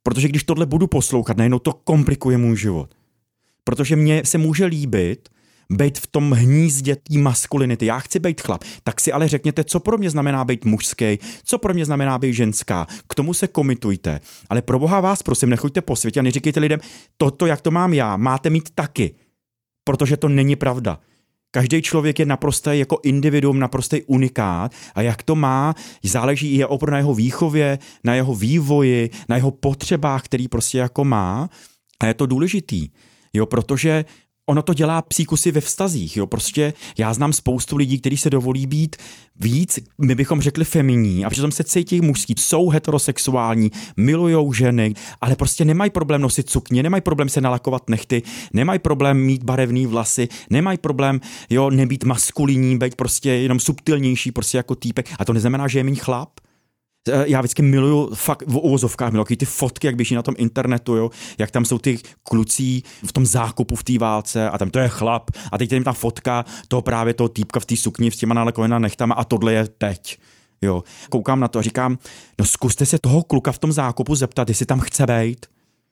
Protože když tohle budu poslouchat, najednou to komplikuje můj život. Protože mně se může líbit být v tom hnízdě té maskulinity. Já chci být chlap. Tak si ale řekněte, co pro mě znamená být mužský, co pro mě znamená být ženská. K tomu se komitujte. Ale pro Boha vás prosím, nechoďte po světě a neříkejte lidem, toto, jak to mám já, máte mít taky. Protože to není pravda. Každý člověk je naprostý jako individuum, naprostý unikát a jak to má, záleží i na jeho výchově, na jeho vývoji, na jeho potřebách, který prostě jako má a je to důležitý, jo, protože ono to dělá psíkusy ve vztazích, jo, prostě já znám spoustu lidí, kteří se dovolí být víc, my bychom řekli feminní a přitom se cítí mužský, jsou heterosexuální, milujou ženy, ale prostě nemají problém nosit sukně, nemají problém se nalakovat nehty, nemají problém mít barevný vlasy, nemají problém, jo, nebýt maskulinní, být prostě jenom subtilnější, prostě jako týpek a to neznamená, že je méně chlap. Já vždycky miluju fakt v uvozovkách, miluji ty fotky, jak běží na tom internetu, jo, jak tam jsou ty kluci v tom zákupu v té válce a tam to je chlap a teď tam ta fotka toho právě toho týpka v té sukni s těma nalekovenými nechtama a tohle je teď. Jo. Koukám na to a říkám, no zkuste se toho kluka v tom zákupu zeptat, jestli tam chce být.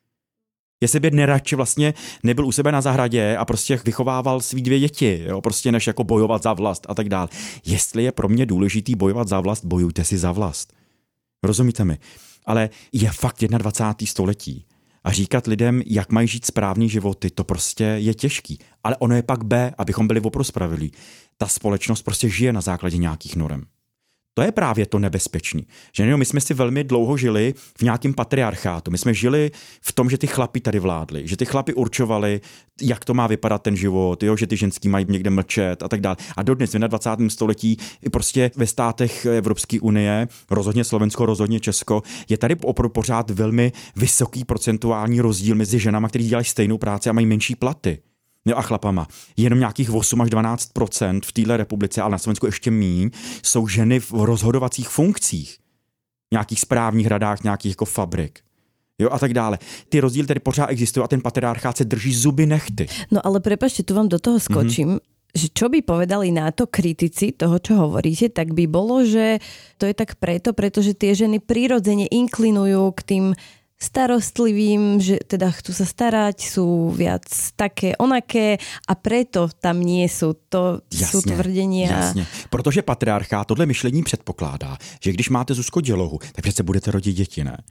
Jestli by neradši vlastně nebyl u sebe na zahradě a prostě vychovával svý dvě děti, jo, prostě než jako bojovat za vlast a tak dále. Jestli je pro mě důležitý bojovat za vlast, bojujte si za vlast. Rozumíte mi? Ale je fakt dvacátého století a říkat lidem, jak mají žít správný životy, to prostě je těžký. Ale ono je pak B, abychom byli opravdu spravedliví. Ta společnost prostě žije na základě nějakých norem. To je právě to nebezpečný. Že no, my jsme si velmi dlouho žili v nějakém patriarchátu. My jsme žili v tom, že ty chlapi tady vládli, že ty chlapi určovali, jak to má vypadat ten život, jo, že ty ženský mají někde mlčet a tak dále. A dodnes v dvacátém století i prostě ve státech Evropské unie, rozhodně Slovensko, rozhodně Česko, je tady opravdu pořád velmi vysoký procentuální rozdíl mezi ženama, kteří dělají stejnou práci a mají menší platy. Jo, a chlapama. Jenom nějakých osm až dvanáct procent v téhle republice, ale na Slovensku ještě míň, jsou ženy v rozhodovacích funkcích. Nějakých správních radách, nějakých jako fabrik. Jo, a tak dále. Ty rozdíly tedy pořád existují a ten patriarchát se drží zuby nechty. No ale prepáčte, tu vám do toho skočím. Mm-hmm. Že čo by povedali na to kritici toho, čo hovoríte, tak by bolo, že to je tak preto, pretože tie ženy prirodzene inklinujú k tým starostlivým, že teda chcú sa starať, sú viac také onaké a preto tam nie sú. To jasně, sú tvrdenia. Jasně, protože patriarchát tohle myšlení předpokládá, že když máte Zuzko dělohu, tak přece budete rodit děti, ne?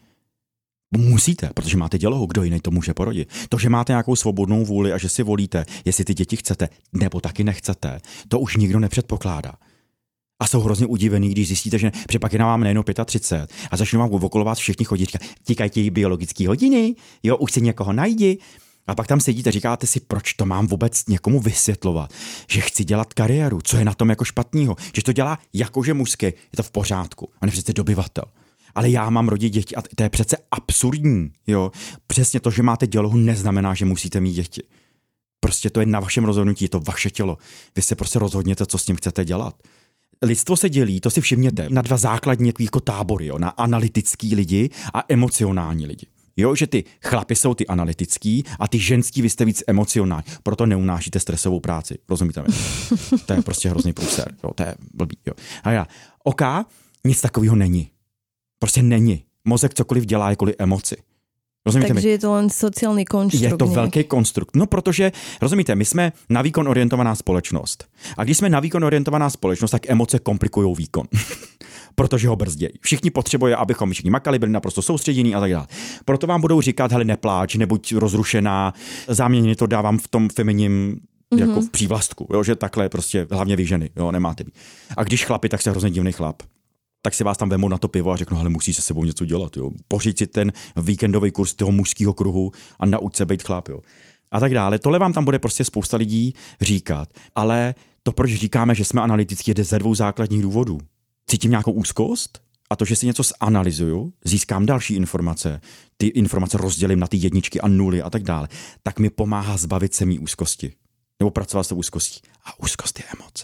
Musíte, protože máte dělohu, kdo jiný to může porodit. To, že máte nějakou svobodnou vůli a že si volíte, jestli ty děti chcete nebo taky nechcete, to už nikdo nepředpokládá. A jsou hrozně udivený, když zjistíte, že protože pak je na vám nejenom třicet pět a začnou vám okolo vás všichni chodit, tíkají ti biologické hodiny, jo, už si někoho najdi. A pak tam sedíte a říkáte si, proč to mám vůbec někomu vysvětlovat, že chci dělat kariéru, co je na tom jako špatného, že to dělá jakože mužské, je to v pořádku, a ne přece dobyvatel. Ale já mám rodit děti a to je přece absurdní, jo. Přesně to, že máte dělohu, neznamená, že musíte mít děti. Prostě to je na vašem rozhodnutí, je to vaše tělo. Vy se prostě rozhodněte, co s tím chcete dělat. Lidstvo se dělí, to si všimněte, na dva základní jako tábory, jo, na analytický lidi a emocionální lidi. Jo, že ty chlapi jsou ty analytický a ty ženský vy jste víc emocionální, proto neunášíte stresovou práci, rozumíte mi? To je prostě hrozný průser, jo, to je blbý, jo. A já, OK, nic takového není. Prostě není. Mozek cokoliv dělá jakkoliv emoci. Rozumíte Takže mi? je to len sociální konstrukt. Je to ne? Velký konstrukt. No protože, rozumíte, my jsme na výkon orientovaná společnost. A když jsme na výkon orientovaná společnost, tak emoce komplikují výkon. Protože ho brzdějí. Všichni potřebují, abychom všichni makali, byli naprosto soustředění a tak dále. Proto vám budou říkat, hele, nepláč, nebuď rozrušená, záměrně to dávám v tom feminím jako mm-hmm. v přívlastku, jo, že takhle prostě hlavně vy ženy, jo, nemáte být. A když chlapi, tak jste hrozně divný chlap. Tak si vás tam vemou na to pivo a řeknu, ale musí se sebou něco dělat, jo. Pořiď si ten víkendový kurz toho mužského kruhu a nauč se být chlap, jo. A tak dále. Tohle vám tam bude prostě spousta lidí říkat. Ale to, proč říkáme, že jsme analytický, jde ze dvou základních důvodů. Cítím nějakou úzkost a to, že si něco zanalyzuju, získám další informace, ty informace rozdělím na ty jedničky a nuly a tak dále, tak mi pomáhá zbavit se mý úzkosti. Nebo pracovat s tou úzkostí. A úzkost je emoce.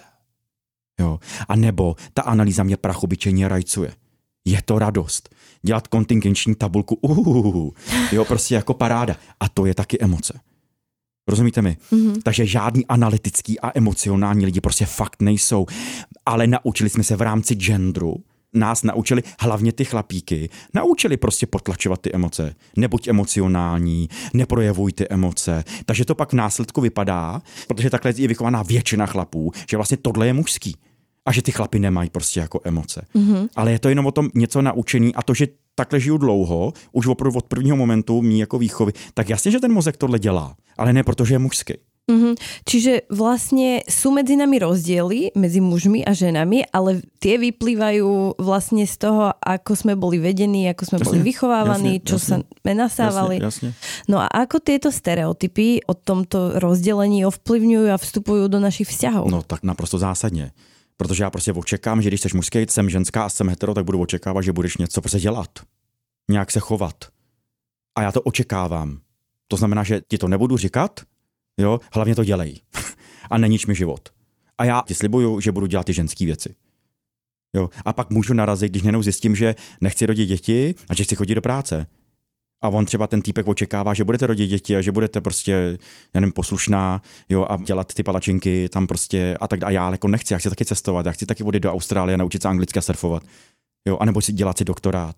Jo. A nebo ta analýza mě prachobyčejně rajcuje. Je to radost. Dělat kontingenční tabulku, uhuhu, jo, prostě jako paráda. A to je taky emoce. Rozumíte mi? Mm-hmm. Takže žádný analytický a emocionální lidi prostě fakt nejsou. Ale naučili jsme se v rámci genderu nás naučili, hlavně ty chlapíky, naučili prostě potlačovat ty emoce. Nebuď emocionální, neprojevuj ty emoce. Takže to pak v následku vypadá, protože takhle je vychovaná většina chlapů, že vlastně tohle je mužský. A že ty chlapi nemají prostě jako emoce. Mm-hmm. Ale je to jenom o tom něco naučený a to, že takhle žiju dlouho, už opravdu od prvního momentu mý jako výchovy, tak jasně, že ten mozek tohle dělá, ale ne protože je mužský. Mm-hmm. Čiže vlastne sú medzi nami rozdiely, medzi mužmi a ženami, ale tie vyplývajú vlastne z toho, ako sme boli vedení, ako sme jasne, boli vychovávaní, jasne, čo jasne, sa nasávali. Jasne, jasne. No a ako tieto stereotypy o tomto rozdelení ovplyvňujú a vstupujú do našich vzťahov? No tak naprosto zásadně. Protože já prostě očekám, že když jsi mužský, jsem ženská a jsem hetero, tak budu očekávat, že budeš něco prostě dělat. Nějak se chovat. A já to očekávám. To znamená, že ti to nebudu říkat, jo, hlavně to dělej. A nenič mi život. A já ti slibuju, že budu dělat ty ženský věci. Jo. A pak můžu narazit, když jenom zjistím, že nechci rodit děti a že chci chodit do práce. A on třeba ten týpek očekává, že budete rodit děti a že budete prostě, já nevím, poslušná, jo, a dělat ty palačinky tam prostě a tak. A já jako nechci, já chci taky cestovat, já chci taky odjít do Austrálie a naučit se anglicky a surfovat. Jo, anebo si dělat si doktorát.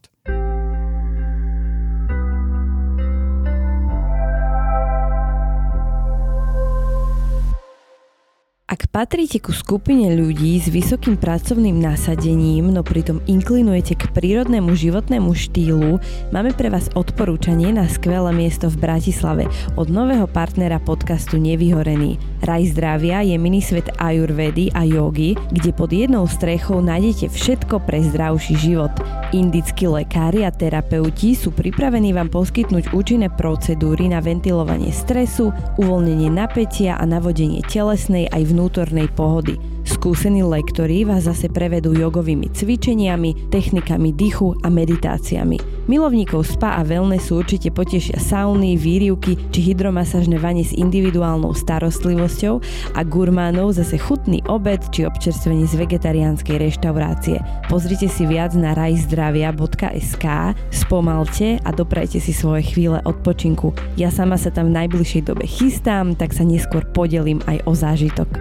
Ak patríte ku skupine ľudí s vysokým pracovným nasadením, no pritom inklinujete k prírodnému životnému štýlu, máme pre vás odporúčanie na skvelé miesto v Bratislave od nového partnera podcastu Nevyhorený. Raj zdravia je minisvet ajurvédy a jogy, kde pod jednou strechou nájdete všetko pre zdravší život. Indickí lekári a terapeuti sú pripravení vám poskytnúť účinné procedúry na ventilovanie stresu, uvoľnenie napätia a navodenie telesnej aj vnútornej pohody. Skúsení lektori vás zase prevedú jogovými cvičeniami, technikami dychu a meditáciami. Milovníkov spa a wellnessu určite potešia sauny, výrivky či hydromasážne vane s individuálnou starostlivosťou a gurmánov zase chutný obed či občerstvenie z vegetariánskej reštaurácie. Pozrite si viac na rajzdravia bodka es ká, spomalte a doprajte si svoje chvíle odpočinku. Ja sama sa tam v najbližšej dobe chystám, tak sa neskôr podelím aj o zážitok.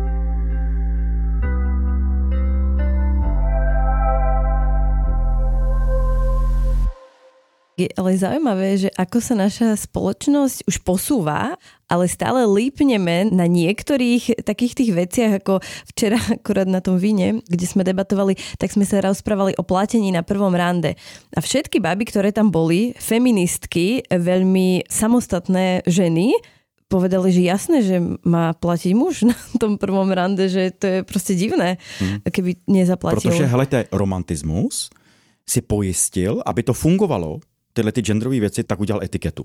Je ale zaujímavé, že ako sa naša spoločnosť už posúva, ale stále lípneme na niektorých takých tých veciach, ako včera akurát na tom víne, kde sme debatovali, tak sme sa rozprávali o platení na prvom rande. A všetky baby, ktoré tam boli, feministky, veľmi samostatné ženy, povedali, že jasné, že má platiť muž na tom prvom rande, že to je proste divné, hmm. keby nezaplatil. Protože, helejte, romantismus si pojistil, aby to fungovalo, tyhle ty genderové věci, tak udělal etiketu.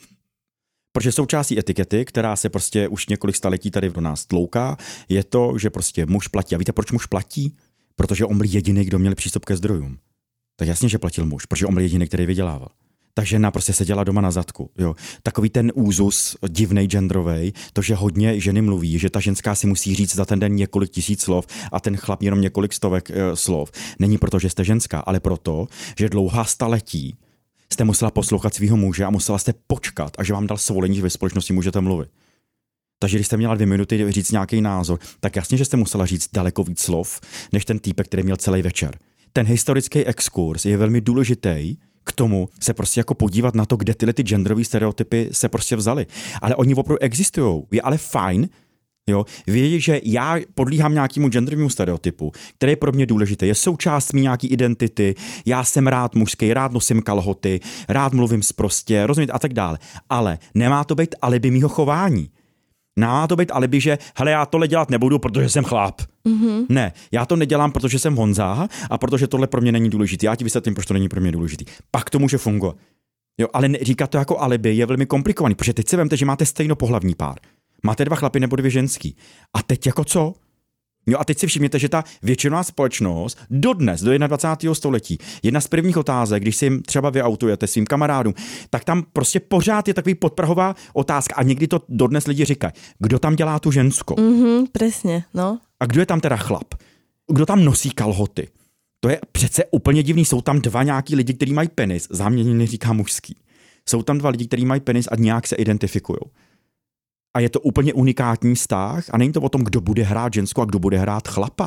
Protože součástí etikety, která se prostě už několik staletí tady do nás tlouká, je to, že prostě muž platí. A víte, proč muž platí? Protože on byl jediný, kdo měl přístup ke zdrojům. Tak jasně, že platil muž, protože on byl jediný, který vydělával. Ta žena prostě seděla doma na zadku. Jo. Takový ten úzus divnej genderovej, to, že hodně ženy mluví, že ta ženská si musí říct za ten den několik tisíc slov a ten chlap jenom několik stovek e, slov. Není proto, že jste ženská, ale proto, že dlouhá staletí jste musela poslouchat svého muže a musela jste počkat, až vám dal svolení, že ve společnosti můžete mluvit. Takže když jste měla dvě minuty říct nějaký názor, tak jasně, že jste musela říct daleko víc slov, než ten týpek, který měl celý večer. Ten historický exkurs je velmi důležitý k tomu se prostě jako podívat na to, kde tyhle ty genderové stereotypy se prostě vzaly. Ale oni opravdu existují. Je ale fajn, jo, vědět, že já podlíhám nějakému genderovému stereotypu, který je pro mě důležitý, je součást mý nějaký identity, já jsem rád mužský, rád nosím kalhoty, rád mluvím sprostě, rozumíte, a tak dále. Ale nemá to být alibi mýho chování. Nemá to být alibi, že hele, já tohle dělat nebudu, protože jsem chlap. Mm-hmm. Ne, já to nedělám, protože jsem Honza a protože tohle pro mě není důležitý. Já ti vysvětlím, proč to není pro mě důležitý. Pak to může fungovat. Jo, ale říkat to jako alibi je velmi komplikovaný, protože teď si vemte, že máte stejnopohlavní pár. Máte dva chlapy nebo dvě ženský. A teď jako co? Jo, a teď si všimněte, že ta většinová společnost dodnes, do dvacátého prvního století, jedna z prvních otázek, když si jim třeba vyautujete svým kamarádům, tak tam prostě pořád je takový podprahová otázka a někdy to dodnes lidi říkají. Kdo tam dělá tu ženskou? Mhm, přesně, no. A kdo je tam teda chlap? Kdo tam nosí kalhoty? To je přece úplně divný. Jsou tam dva nějaký lidi, kteří mají penis. Záměrně neříká mužský. Jsou tam dva lidi, kteří mají penis a nějak se identifikují. A je to úplně unikátní vztah a není to o tom, kdo bude hrát ženskou a kdo bude hrát chlapa.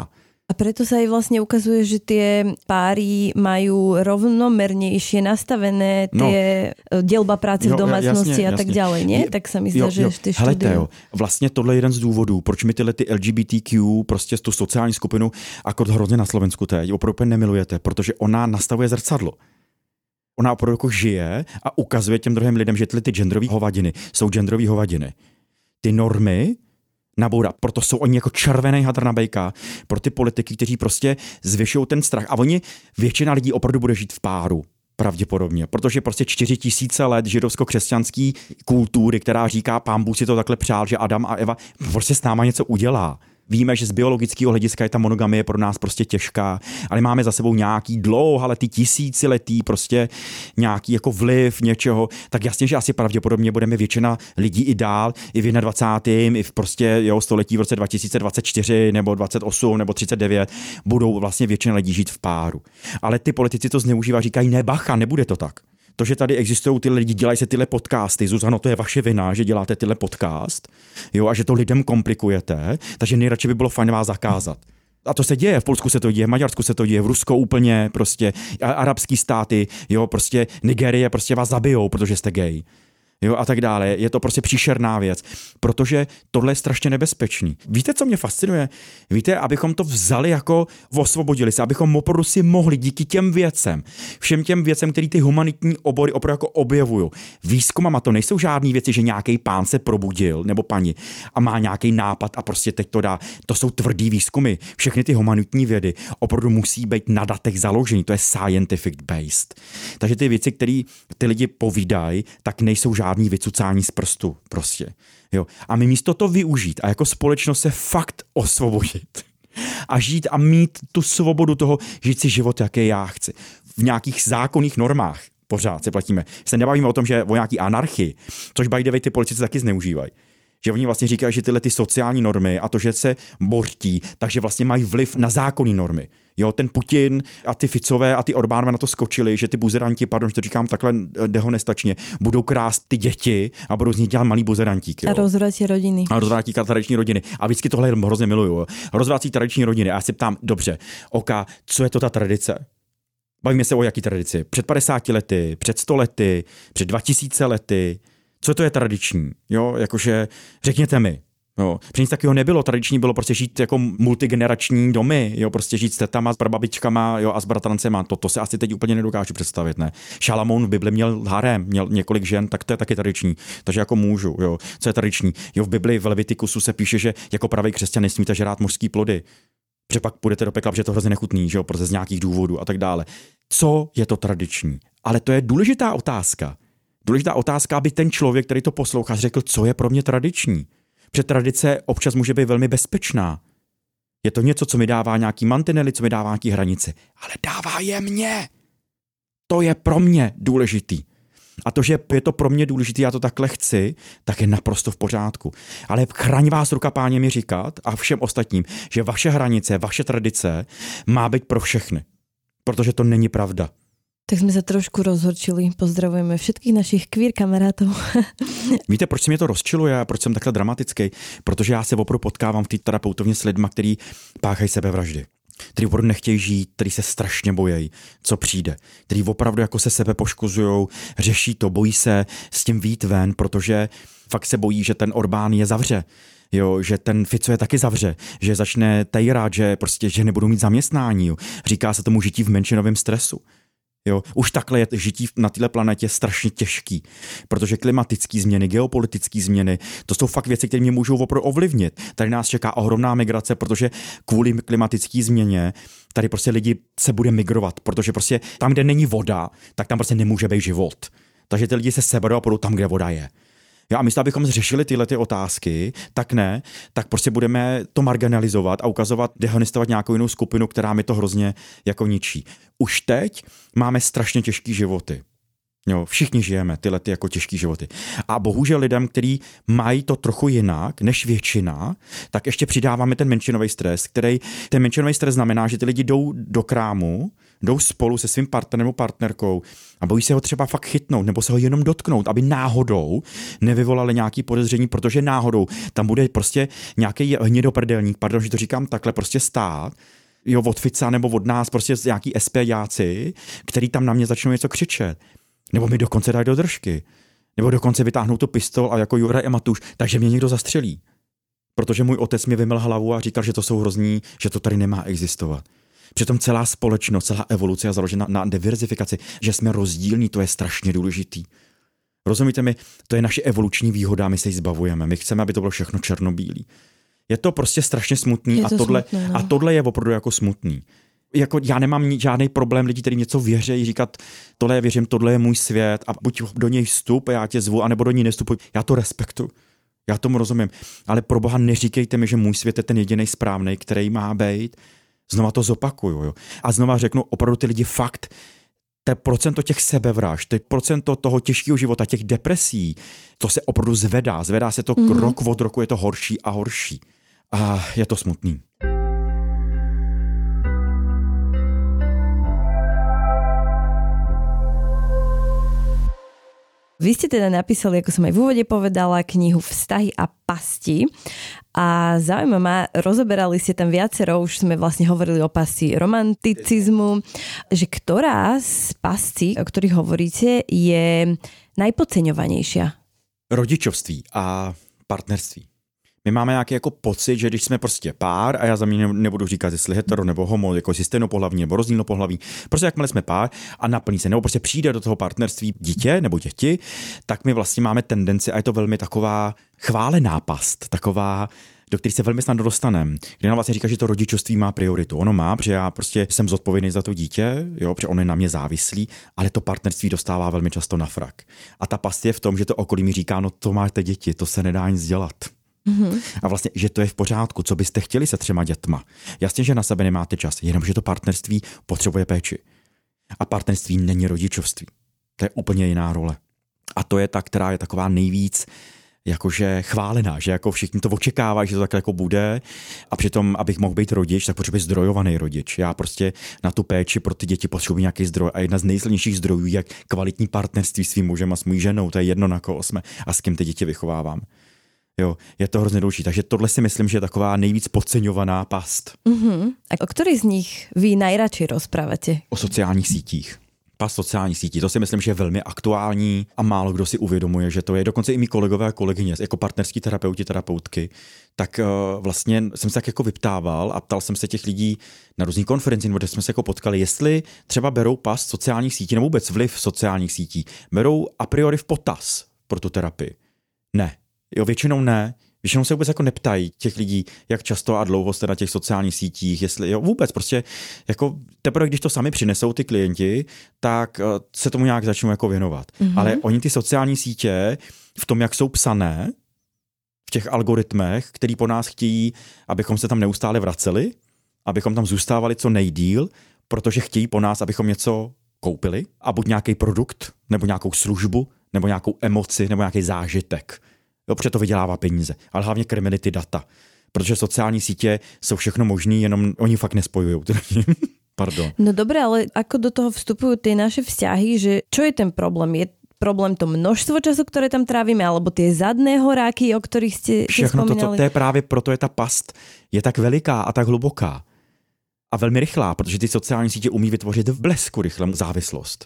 A preto sa aj vlastne ukazuje, že tie páry majú rovnomernejšie nastavené tie no, delba práce jo, v domácnosti jasně, a tak jasně. ďalej, nie? Je, tak sa mi zdá, že ty štúdie... jo, vlastně tohle je jeden z důvodů, proč mi tyhle ty L G B T Q, prostě tu sociální skupinu, ako hrozně na Slovensku teď, opravdu nemilujete, protože ona nastavuje zrcadlo. Ona opravdu jako žije a ukazuje těm druhým lidem, že tyhle ty genderový hovadiny jsou genderový hovadiny. Ty normy nabourá. Proto jsou oni jako červený hadr na bejka pro ty politiky, kteří prostě zvyšují ten strach. A oni, většina lidí opravdu bude žít v páru. Pravděpodobně, protože prostě čtyři tisíce let židovsko-křesťanský kultury, která říká, Pán Bůh si to takhle přál, že Adam a Eva prostě s náma něco udělá. Víme, že z biologického hlediska je ta monogamie pro nás prostě těžká, ale máme za sebou nějaký dlouhaletý, tisíciletý prostě nějaký jako vliv něčeho, tak jasně, že asi pravděpodobně budeme většina lidí i dál, i v dvacátém i v prostě jo, století v roce dva tisíce dvacet čtyři nebo dvacet osm nebo třicet devět budou vlastně většina lidí žít v páru. Ale ty politici to zneužívají, říkají, ne bacha, nebude to tak. To, že tady existují ty lidi, dělají se tyhle podcasty, Zuzano, to je vaše vina, že děláte tyhle podcast, jo, a že to lidem komplikujete, takže nejradši by bylo fajn vás zakázat. A to se děje, v Polsku se to děje, v Maďarsku se to děje, v Rusku úplně, prostě, a arabský státy, jo, prostě Nigérie prostě vás zabijou, protože jste gay. Jo, a tak dále. Je to prostě příšerná věc, protože tohle je strašně nebezpečný. Víte, co mě fascinuje? Víte, abychom to vzali jako osvobodili se, abychom opravdu si mohli díky těm věcem, všem těm věcem, který ty humanitní obory opravdu jako objevují. Výzkumama to nejsou žádný věci, že nějaký pán se probudil nebo paní a má nějaký nápad a prostě teď to dá. To jsou tvrdý výzkumy. Všechny ty humanitní vědy opravdu musí být na datech založený. To je scientific based. Takže ty věci, které ty lidi povídají, tak nejsou žádný vycucání z prstu prostě. Jo. A my místo to využít a jako společnost se fakt osvobodit a žít a mít tu svobodu toho žít si život, jaký já chci. V nějakých zákonných normách pořád se platíme. Se nebavíme o tom, že o nějaký anarchii, což by the way ty politici taky zneužívají. Že oni vlastně říkají, že tyhle ty sociální normy a to, že se bortí, takže vlastně mají vliv na zákonné normy. Jo, ten Putin a ty Ficové a ty Orbánové na to skočili, že ty buzeranti, pardon, že to říkám takhle dehonestačně, budou krást ty děti a budou z nich dělat malý buzerantíky. A rozvratí rodiny. A rozvratí tradiční rodiny. A vždycky tohle hrozně miluju. Rozvratí tradiční rodiny. A já si ptám, dobře, oka, co je to ta tradice? Bavíme se o jaký tradici? Před padesáti lety, před sto lety, před dva tisíce lety. Co to je tradiční? Jo, jakože řekněte mi. Jo. Při nic takového nebylo. Tradiční bylo prostě žít jako multigenerační domy, jo, prostě žít s tetama, s prababičkama, jo, a s bratrancema. To, to se asi teď úplně nedokážu představit, ne. Šalamoun v Bibli měl harém, měl několik žen, tak to je taky tradiční. Takže jako můžu, jo. Co je tradiční? Jo, v Bibli v Levitikusu se píše, že jako pravý křesťan nesmíte žrát mořský plody. Protože pak půjdete do pekla, protože je to hrozně nechutný, že jo, protože z nějakých důvodů a tak dále. Co je to tradiční? Ale to je důležitá otázka. Důležitá otázka, aby ten člověk, který to poslouchá, řekl, co je pro mě tradiční. Protože tradice občas může být velmi bezpečná. Je to něco, co mi dává nějaký mantinely, co mi dává nějaký hranice. Ale dává je mě. To je pro mě důležitý. A to, že je to pro mě důležitý, já to takhle chci, tak je naprosto v pořádku. Ale chraň vás ruka Páně mi říkat a všem ostatním, že vaše hranice, vaše tradice má být pro všechny. Protože to není pravda. Tak jsme se trošku rozhorčili. Pozdravujeme všetkých našich queer kamarátů. Víte, proč se mě to rozčiluje a proč jsem takhle dramatický? Protože já se opravdu potkávám v té terapeutovně s lidma, který páchají sebevraždy. Který opravdu nechtějí žít, který se strašně bojí, co přijde. Který opravdu jako se sebe poškozujou, řeší to, bojí se s tím vyjít ven, protože fakt se bojí, že ten Orbán je zavře. Jo, že ten Fico je taky zavře, že začne tejrat, že prostě že nebudou mít zaměstnání. Jo. Říká se tomu žití v menšinovém stresu. Jo, už takhle je žití na této planetě strašně těžký, protože klimatické změny, geopolitické změny, to jsou fakt věci, které mě můžou opravdu ovlivnit. Tady nás čeká ohromná migrace, protože kvůli klimatické změně tady prostě lidi se bude migrovat, protože prostě tam, kde není voda, tak tam prostě nemůže být život. Takže ty lidi se seberou a půjdou tam, kde voda je. Jo, a místo, abychom řešili tyhle ty otázky, tak ne, tak prostě budeme to marginalizovat a ukazovat, dehonestovat nějakou jinou skupinu, která mi to hrozně jako ničí. Už teď máme strašně těžký životy. Jo, všichni žijeme tyhle ty jako těžký životy. A bohužel lidem, kteří mají to trochu jinak než většina, tak ještě přidáváme ten menšinový stres, který ten menšinový stres znamená, že ty lidi jdou do krámu, jdou spolu se svým partnerem nebo partnerkou a bojí se ho třeba fakt chytnout nebo se ho jenom dotknout, aby náhodou nevyvolali nějaký podezření, protože náhodou tam bude prostě nějaký hnidoprdelník, pardon, že to říkám takhle, prostě stát jo, od Fica nebo od nás, prostě nějaký SPďáci, který tam na mě začnou něco křičet. Nebo mi dokonce dají do držky. Nebo dokonce vytáhnou tu pistol a jako Juraj a Matuš, takže mě někdo zastřelí. Protože můj otec mi vymyl hlavu a říkal, že to jsou hrozný, že to tady nemá existovat. Přitom celá společnost, celá evoluce je založena na diverzifikaci, že jsme rozdílní, to je strašně důležitý. Rozumíte mi, to je naše evoluční výhoda, my se jí zbavujeme, my chceme, aby to bylo všechno černobílý. Je to prostě strašně smutný a tohle, smutné, no. a tohle je opravdu jako smutný. Jako já nemám žádný problém lidí, kteří něco věří, říkat, tohle je věřím, tohle je můj svět a buď do něj vstup, já tě zvu, anebo do něj nestupuj. Já to respektuju. Já tomu rozumím. Ale pro Boha neříkejte mi, že můj svět je ten jediný správný, který má být. Znova to zopakuju. Jo. A znova řeknu, opravdu ty lidi fakt, to procento těch sebevražd, to procento toho těžkého života, těch depresí, to se opravdu zvedá. Zvedá se to mm-hmm. rok od roku, je to horší a horší. A je to smutný. Vy ste teda napísali, ako som aj v úvode povedala, knihu Vztahy a pasti. A zaujíma ma, rozoberali ste tam viacero, už sme vlastne hovorili o pasti romanticizmu, že ktorá z pastí, o ktorých hovoríte, je najpodceňovanejšia? Rodičovství a partnerství. My máme nějaký jako pocit, že když jsme prostě pár, a já za mě nebudu říkat, jestli hetero nebo homo, jako jestli stejnopohlavní nebo rozdílnopohlavní, prostě jakmile jsme pár a naplní se, nebo prostě přijde do toho partnerství dítě nebo děti, tak my vlastně máme tendenci, a je to velmi taková chválená past, taková, do které se velmi snadno dostaneme. Kdy nám vlastně říká, že to rodičovství má prioritu. Ono má, protože já prostě jsem zodpovědný za to dítě, jo, protože on je na mě závislý, ale to partnerství dostává velmi často na frak. A ta past je v tom, že to okolí mi říká, no to máte děti, to se nedá nic dělat. Mm-hmm. A vlastně, že to je v pořádku, co byste chtěli se třema dětma. Jasně, že na sebe nemáte čas, jenomže to partnerství potřebuje péči. A partnerství není rodičovství. To je úplně jiná role. A to je ta, která je taková nejvíc jakože chválená, že jako všichni to očekávají, že to tak jako bude a přitom, abych mohl být rodič, tak potřebuji zdrojovaný rodič. Já prostě na tu péči pro ty děti potřebuji nějaký zdroj a jedna z nejsilnějších zdrojů je kvalitní partnerství svým mužem a s mojí ženou, to je jedno, na koho jsme a s kým ty děti vychovávám. Jo, je to hrozně důležité. Takže tohle si myslím, že je taková nejvíc podceňovaná past. Uh-huh. A o který z nich vy nejradši rozpráváte? O sociálních sítích. Past sociálních sítí, to si myslím, že je velmi aktuální a málo kdo si uvědomuje, že to je. Dokonce i mý kolegové a kolegyně, jako partnerský terapeuti, terapeutky, tak uh, vlastně jsem se tak jako vyptával a ptal jsem se těch lidí na různých konferencích, kde jsme se jako potkali, jestli třeba berou past sociálních sítí nebo vůbec vliv sociálních sítí, berou a priori v potaz pro tu terapii. Ne. Jo, většinou ne. Většinou se vůbec jako neptají těch lidí, jak často a dlouho jste na těch sociálních sítích, jestli jo, vůbec prostě jako teprve, když to sami přinesou ty klienti, tak se tomu nějak začnou jako věnovat. Mm-hmm. Ale oni ty sociální sítě v tom, jak jsou psané, v těch algoritmech, který po nás chtějí, abychom se tam neustále vraceli, abychom tam zůstávali co nejdýl, protože chtějí po nás, abychom něco koupili a buď nějaký produkt, nebo nějakou službu, nebo nějakou emoci, nebo nějaký zážitek. Jo, protože to vydělává peníze, ale hlavně krmili ty data. Protože sociální sítě jsou všechno možný, jenom oni fakt nespojují. Pardon. No dobré, ale ako do toho vstupujú tie naše vzťahy, že čo je ten problém? Je problém to množstvo času, ktoré tam trávime, alebo tie zadné horáky, o ktorých ste všechno spomínali? Všechno to, to je právě proto je ta past je tak veliká a tak hluboká. A velmi rychlá, protože ty sociální sítě umí vytvořit v blesku rychlou závislost.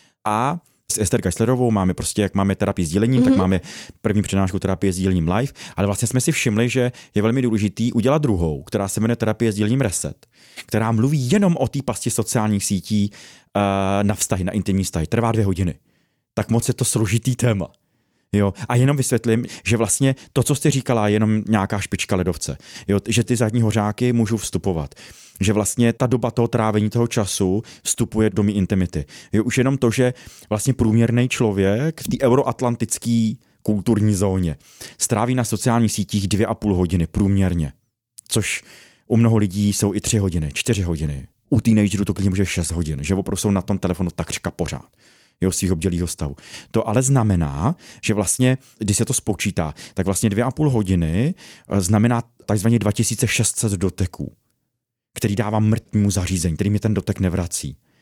A s Ester Geislerovou máme prostě, jak máme terapii sdílením, mm-hmm. tak máme první přednášku terapie sdílením live, ale vlastně jsme si všimli, že je velmi důležitý udělat druhou, která se jmenuje terapie sdílením reset, která mluví jenom o té pasti sociálních sítí uh, na vztahy, na intimní vztahy. Trvá dvě hodiny. Tak moc je to složitý téma. Jo, a jenom vysvětlím, že vlastně to, co jste říkala, je jenom nějaká špička ledovce. Jo, že ty zadní hořáky můžou vstupovat. Že vlastně ta doba toho trávení toho času vstupuje do mý intimity. Jo, už jenom to, že vlastně průměrný člověk v té euroatlantické kulturní zóně stráví na sociálních sítích dvě a půl hodiny průměrně. Což u mnoho lidí jsou i tři hodiny, čtyři hodiny. U teenagerů to klidně může šest hodin, že opravdu jsou na tom telefonu takřka pořád. Jo, svých obdělýho stavu. To ale znamená, že vlastně, když se to spočítá, tak vlastně dvě a půl hodiny znamená takzvaně dva tisíce šest set doteků, který dává mrtvému zařízení, který mi ten dotek nevrací.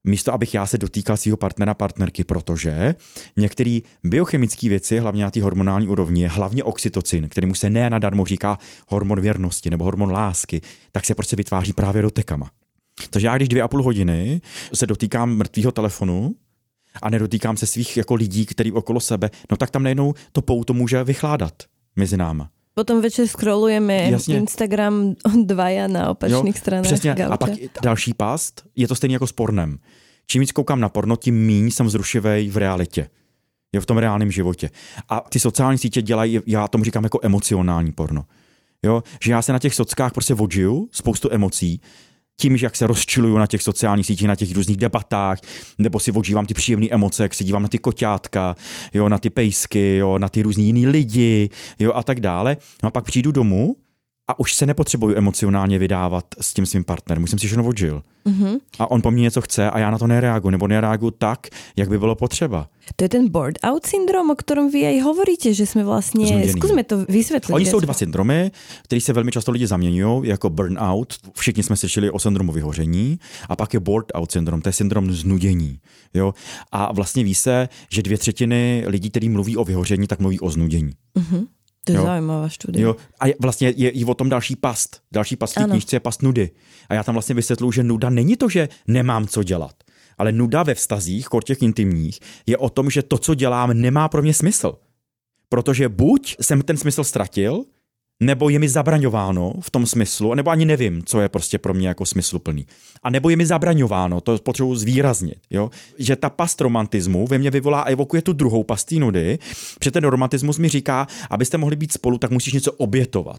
místo abych já se dotýkal svého partnera, partnerky, protože některé biochemické věci, hlavně na té hormonální úrovni, hlavně oxytocin, kterému se ne nadarmo říká hormon věrnosti nebo hormon lásky, tak se prostě vytváří právě dotekama. Takže já když dvě a půl hodiny se dotýkám mrtvého telefonu a nedotýkám se svých jako lidí, který okolo sebe, no tak tam najednou to pouto může vychládat mezi náma. Potom večer scrollujeme Jasně. Instagram dvaja na opačných stranách. Přesně. Gauče. A pak další past, je to stejně jako s pornem. Čím víc koukám na porno, tím míň jsem vzrušivej v realitě. Jo, v tom reálném životě. A ty sociální sítě dělají, já tomu říkám jako emocionální porno. Jo, že já se na těch sockách prostě vodžiju, spoustu emocí, tím, že jak se rozčiluju na těch sociálních sítích, na těch různých debatách, nebo si odžívám ty příjemné emoce, jak se dívám na ty koťátka, jo, na ty pejsky, jo, na ty různý jiný lidi, jo, a tak dále. No a pak přijdu domů a už se nepotřebuju emocionálně vydávat s tím svým partnerem. Už jsem si všechno odžil. Mm-hmm. A on po mně něco chce a já na to nereaguju, nebo nereaguju tak, jak by bylo potřeba. To je ten bored out syndrom, o ktorom vy aj hovoríte, že jsme vlastně... Znuděný. Zkusme to vysvětlit. Oni jsou dva syndromy, které se velmi často lidi zaměňují, jako burnout. Všichni jsme slyšeli o syndromu vyhoření. A pak je bored out syndrom, to je syndrom znudění. Jo? A vlastně ví se, že dvě třetiny lidí, kteří mluví o vyhoření, tak mluví o znudění. Mm-hmm. To je zaujímavá štúdia. Jo. A vlastně je i o tom další past. Další past v té knížce je past nudy. A já tam vlastně vysvětluji, že nuda není to, že nemám co dělat. Ale nuda ve vztazích, kor těch intimních, je o tom, že to, co dělám, nemá pro mě smysl. Protože buď jsem ten smysl ztratil, nebo je mi zabraňováno v tom smyslu, nebo ani nevím, co je prostě pro mě jako smysluplný. A nebo je mi zabraňováno, to potřebuji zvýraznit, jo? Že ta past romantismu ve mně vyvolá a evokuje tu druhou past nudy, protože ten romantismus mi říká, abyste mohli být spolu, tak musíš něco obětovat.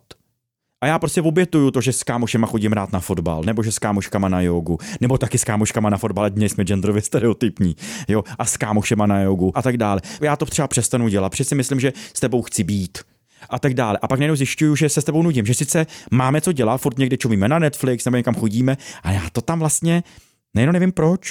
A já prostě obětuju to, že s kámošema chodím rád na fotbal, nebo že s kámoškama na jogu, nebo taky s kámoškama na fotbal, dnes jsme genderově stereotypní, jo, a s kámošema na jogu a tak dále. Já to třeba přestanu dělat, protože si myslím, že s tebou chci být. A tak dále. A pak najednou zjišťuju, že se s tebou nudím, že sice máme co dělat, furt někde čumíme na Netflix, nebo někam chodíme, a já to tam vlastně nejenom nevím proč.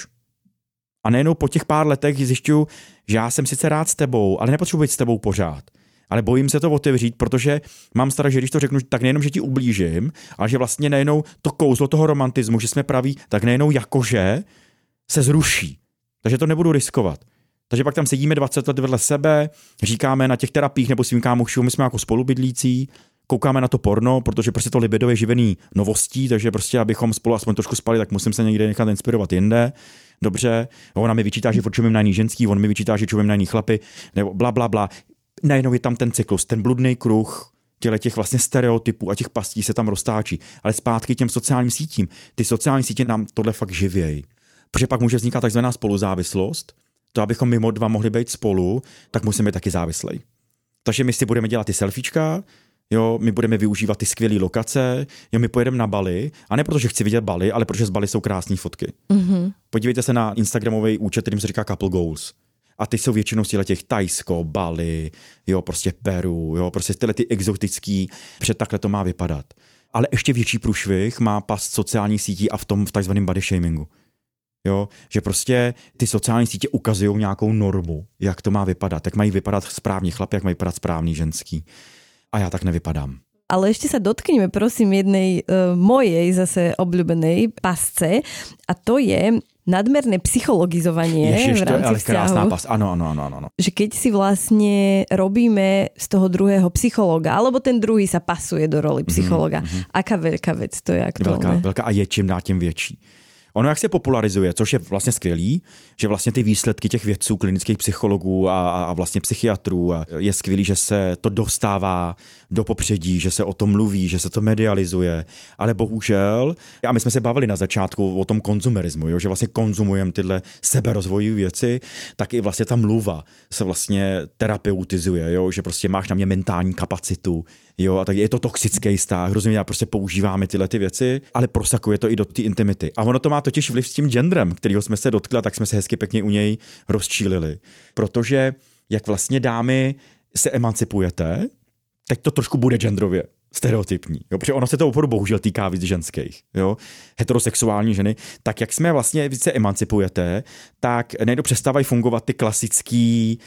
A nejenom po těch pár letech zjišťuju, že já jsem sice rád s tebou, ale nepotřebuji být s tebou pořád. Ale bojím se to otevřít, protože mám strach, že když to řeknu, tak nejenom, že ti ublížím, ale že vlastně nejenom to kouzlo toho romantismu, že jsme praví, tak nejenom jakože se zruší. Takže to nebudu riskovat. Takže pak tam sedíme dvacet let vedle sebe, říkáme na těch terapiích nebo svým kámošům, my jsme jako spolubydlící, koukáme na to porno, protože prostě to libido je živený novostí, takže prostě abychom spolu aspoň trošku spali, tak musím se někde nechat inspirovat jinde. Dobře, ona mi vyčítá, že čumím na jiný ženský, on mi vyčítá, že čumím na jiný chlapy, nebo bla bla bla. Najednou je tam ten cyklus, ten bludný kruh těle těch vlastně stereotypů a těch pastí se tam roztáčí. Ale zpátky těm sociálním sítím. Ty sociální sítě nám tohle fakt živějí. Protože pak může vznikat takzvaná spoluzávislost. To, abychom mimo dva mohli být spolu, tak musíme být taky závislej. Takže my si budeme dělat ty selfiečka, jo, my budeme využívat ty skvělé lokace, jo, my pojedeme na Bali, a ne protože chci vidět Bali, ale protože z Bali jsou krásné fotky. Mm-hmm. Podívejte se na instagramový účet, kterým se říká Couple Goals. A ty jsou většinou z těch Thajsko, Bali, jo, prostě Peru, jo, prostě tyhle ty exotický, před takhle to má vypadat. Ale ještě větší průšvih má past sociálních sítí a v tom v takzvaném body shamingu. Jo, že prostě ty sociální sítě ukazují nějakou normu, jak to má vypadat, jak mají vypadat správní chlapi, jak mají vypadat správný ženský. A já tak nevypadám. Ale ešte sa dotkneme, prosím, jednej uh, mojej zase obľúbenej pasce, a to je nadmerné psychologizovanie Ježiš, v rámci vzťahu. Krásná pas. Ano, ano, ano, ano. Že keď si vlastne robíme z toho druhého psychologa, alebo ten druhý sa pasuje do roli psychologa, mm-hmm. aká veľká vec to je aktuálne? Veľká, veľká a je čím dál tím větší. Ono jak se popularizuje, což je vlastně skvělý, že vlastně ty výsledky těch vědců, klinických psychologů a, a vlastně psychiatrů, a je skvělý, že se to dostává do popředí, že se o tom mluví, že se to medializuje, ale bohužel, a my jsme se bavili na začátku o tom konzumerismu, jo, že vlastně konzumujeme tyhle seberozvojové věci, tak i vlastně ta mluva se vlastně terapeutizuje, jo, že prostě máš na mě mentální kapacitu, jo, a tak je to toxický vztah, rozumím, prostě používáme tyhle ty věci, ale prosakuje to i do té intimity. A ono to má totiž vliv s tím genderem, kterýho jsme se dotkli, tak jsme se hezky pěkně u něj rozčílili. Protože jak vlastně dámy se emancipujete, teď to trošku bude genderově stereotypní, jo, protože ono se to opravdu bohužel týká víc ženských, jo, heterosexuální ženy, tak jak jsme vlastně více emancipujete, tak nejdo přestávají fungovat ty klasický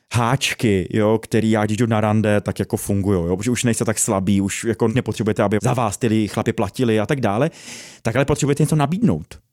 háčky, jo, který já když jdu na rande, tak jako fungují, jo, protože už nejste tak slabí, už jako nepotřebujete, aby za vás ty chlapi platili a tak dále, tak ale potřebujete něco nabídnout.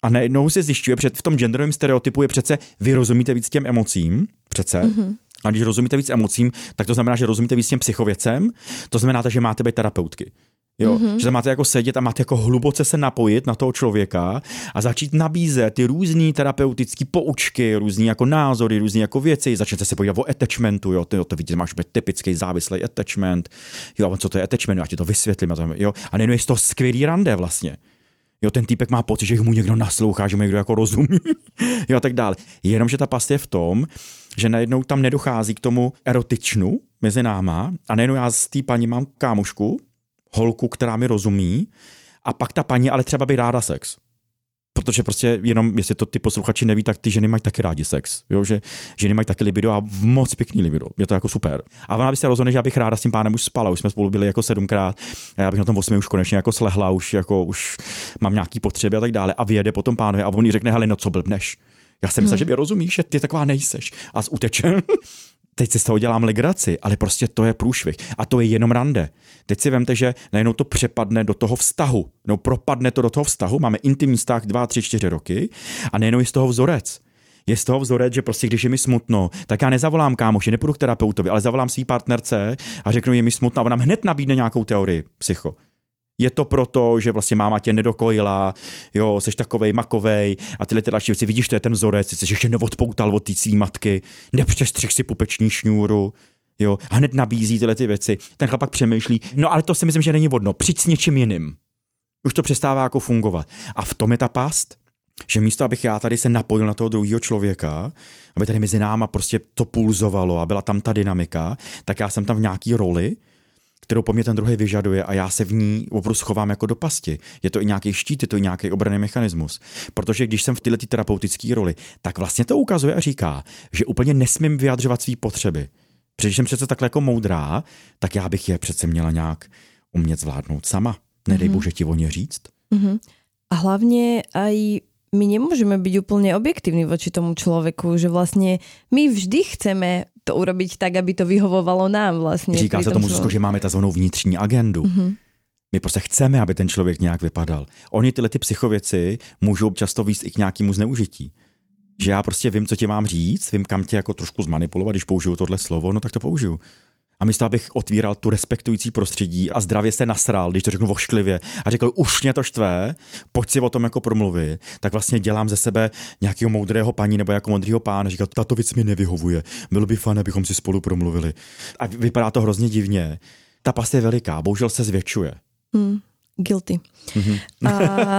A najednou se zjišťuje, že v tom genderovém stereotypu je přece, vy rozumíte víc těm emocím, přece. Mm-hmm. A když rozumíte víc emocím, tak to znamená, že rozumíte víc těm psychověcem, to znamená, že máte být terapeutky. Jo, mm-hmm. že máte jako sedět a máte jako hluboce se napojit na toho člověka a začít nabízet ty různý terapeutické poučky, různý jako názory, různý jako věci, začnete se povídat o attachmentu, jo, to, to vidíte, máš být typický závislý attachment, jo, a co to je attachment, já ti to vysvětlím, a, to, jo, a nejenom je z toho skvělý rande vlastně. Jo, ten týpek má pocit, že mu někdo naslouchá, že mu někdo jako rozumí, jo, a tak dále. Jenomže ta past je v tom, že najednou tam nedochází k tomu erotičnu mezi náma a nejenom já z té paní mám kámošku, holku, která mi rozumí, a pak ta paní ale třeba by ráda sex. Protože prostě jenom, jestli to ty posluchači neví, tak ty ženy mají taky rádi sex. Jo? Že ženy mají taky libido a moc pěkný libido. Je to jako super. A ona by se rozhodne, že já bych ráda s tím pánem už spala. Už jsme spolu byli jako sedmkrát. A já bych na tom osmi už konečně jako slehla, už jako už mám nějaký potřeby a tak dále. A vyjede potom pánovi a on jí řekne, hele, no co blbneš. Já jsem myslel, hmm. že mě rozumíš, že ty taková nejseš. A uteče. Teď si z toho dělám legraci, ale prostě to je průšvih. A to je jenom rande. Teď si vemte, že najednou to přepadne do toho vztahu. No propadne to do toho vztahu, máme intimní vztah dva, tři, čtyři roky a nejenom je z toho vzorec. Je z toho vzorec, že prostě když je mi smutno, tak já nezavolám kámoši, nepůjdu k terapeutovi, ale zavolám svý partnerce a řeknu, je mi smutno a ona hned nabídne nějakou teorii psycho. Je to proto, že vlastně máma tě nedokojila, jo, seš takovej makovej a tyhle ty další věci, vidíš, to je ten vzorec, jsi ještě neodpoutal od té svý matky, nepřestřih si pupeční šňůru, jo, a hned nabízí tyhle ty věci. Ten chlapak přemýšlí, no ale to si myslím, že není vodno, přijď s něčím jiným. Už to přestává jako fungovat. A v tom je ta past, že místo, abych já tady se napojil na toho druhého člověka, aby tady mezi náma prostě to pulzovalo a byla tam ta dynamika, tak já jsem tam v nějaký roli, kterou po mně ten druhý vyžaduje a já se v ní opravdu schovám jako do pasti. Je to i nějaký štít, je to i nějaký obranný mechanismus. Protože když jsem v této terapeutické roli, tak vlastně to ukazuje a říká, že úplně nesmím vyjadřovat své potřeby. Protože když jsem přece takhle jako moudrá, tak já bych je přece měla nějak umět zvládnout sama. Nedej mm-hmm. bože ti o ně říct. Mm-hmm. A hlavně aj my nemôžeme byť úplne objektívni voči tomu človeku, že vlastne my vždy chceme to urobiť tak, aby to vyhovovalo nám vlastne. Říká se tomu, Zuzko, že máme takzvanou vnitřní agendu. Mm-hmm. My prostě chceme, aby ten člověk nějak vypadal. Oni tyhle ty psychověci můžou často vést i k nějakému zneužití. Že já prostě vím, co ti mám říct, vím, kam tě jako trošku zmanipulovat, když použiju tohle slovo, no tak to použiju. A místo, abych otvíral tu respektující prostředí a zdravě se nasral, když to řeknu vošklivě a řekl, už mě to štve, pojď si o tom jako promluvit, tak vlastně dělám ze sebe nějakého moudrého paní nebo jako moudrého pána, říkal, tato věc mi nevyhovuje, bylo by fajn, abychom si spolu promluvili. A vypadá to hrozně divně. Ta past je veliká, bohužel se zvětšuje. Mm, guilty. Mm-hmm. A...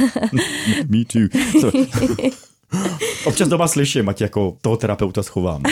Me too. So, občas doma slyším, ať jako toho terapeuta schovám.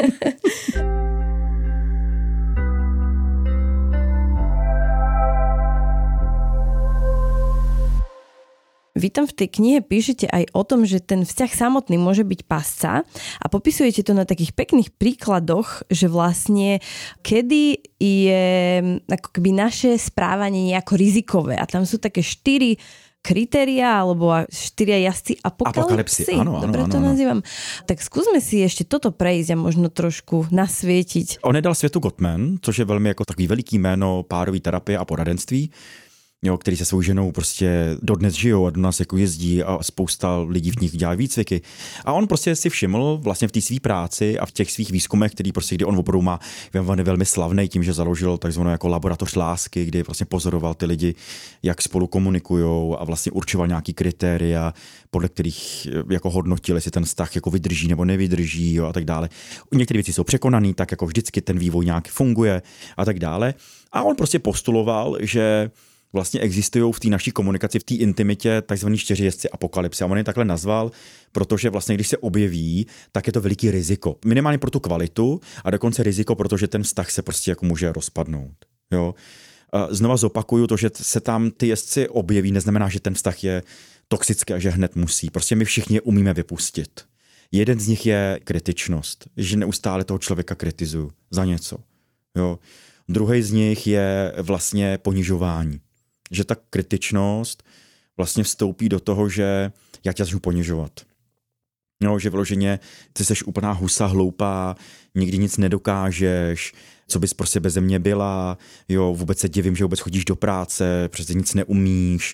Vy tam v tej knihe píšete aj o tom, že ten vzťah samotný môže byť pasca a popisujete to na takých pekných príkladoch, že vlastne kedy je ako keby naše správanie nejako rizikové a tam sú také štyri kritéria alebo štyria jazdci apokalypsy. Áno, áno, Dobre to áno, nazývam. Tak skúsme si ešte toto prejsť a možno trošku nasvietiť. On je dal světu Gottman, což je velmi jako takový veliký jméno párový terapie a poradenství, jo, který se svou ženou prostě dodnes žijou a do nás jako jezdí a spousta lidí v nich dělá výcviky. A on prostě si všiml vlastně v té své práci a v těch svých výzkumech, který prostě, kdy on opravdu má velmi slavný tím, že založil takzvanou jako laboratoř lásky, kdy vlastně pozoroval ty lidi, jak spolu komunikujou a vlastně určoval nějaký kritéria, podle kterých jako hodnotil, jestli ten vztah jako vydrží nebo nevydrží, jo, a tak dále. Některé věci jsou překonaný, tak jako vždycky ten vývoj nějak funguje a tak dále. A on prostě postuloval, že vlastně existují v té naší komunikaci, v té intimitě takzvaný čtyři jezdci apokalypsy. A on je takhle nazval, protože vlastně, když se objeví, tak je to veliký riziko. Minimálně pro tu kvalitu a dokonce riziko, protože ten vztah se prostě jako může rozpadnout. Jo? Znova zopakuju to, že se tam ty jezdci objeví, neznamená, že ten vztah je toxický a že hned musí. Prostě my všichni je umíme vypustit. Jeden z nich je kritičnost, že neustále toho člověka kritizuju za něco. Jo? Druhý z nich je vlastně ponižování. Že ta kritičnost vlastně vstoupí do toho, že já tě začnu ponižovat. No, že vloženě ty seš úplná husa, hloupá, nikdy nic nedokážeš, co bys prostě beze mě byla, jo, vůbec se divím, že vůbec chodíš do práce, přece nic neumíš,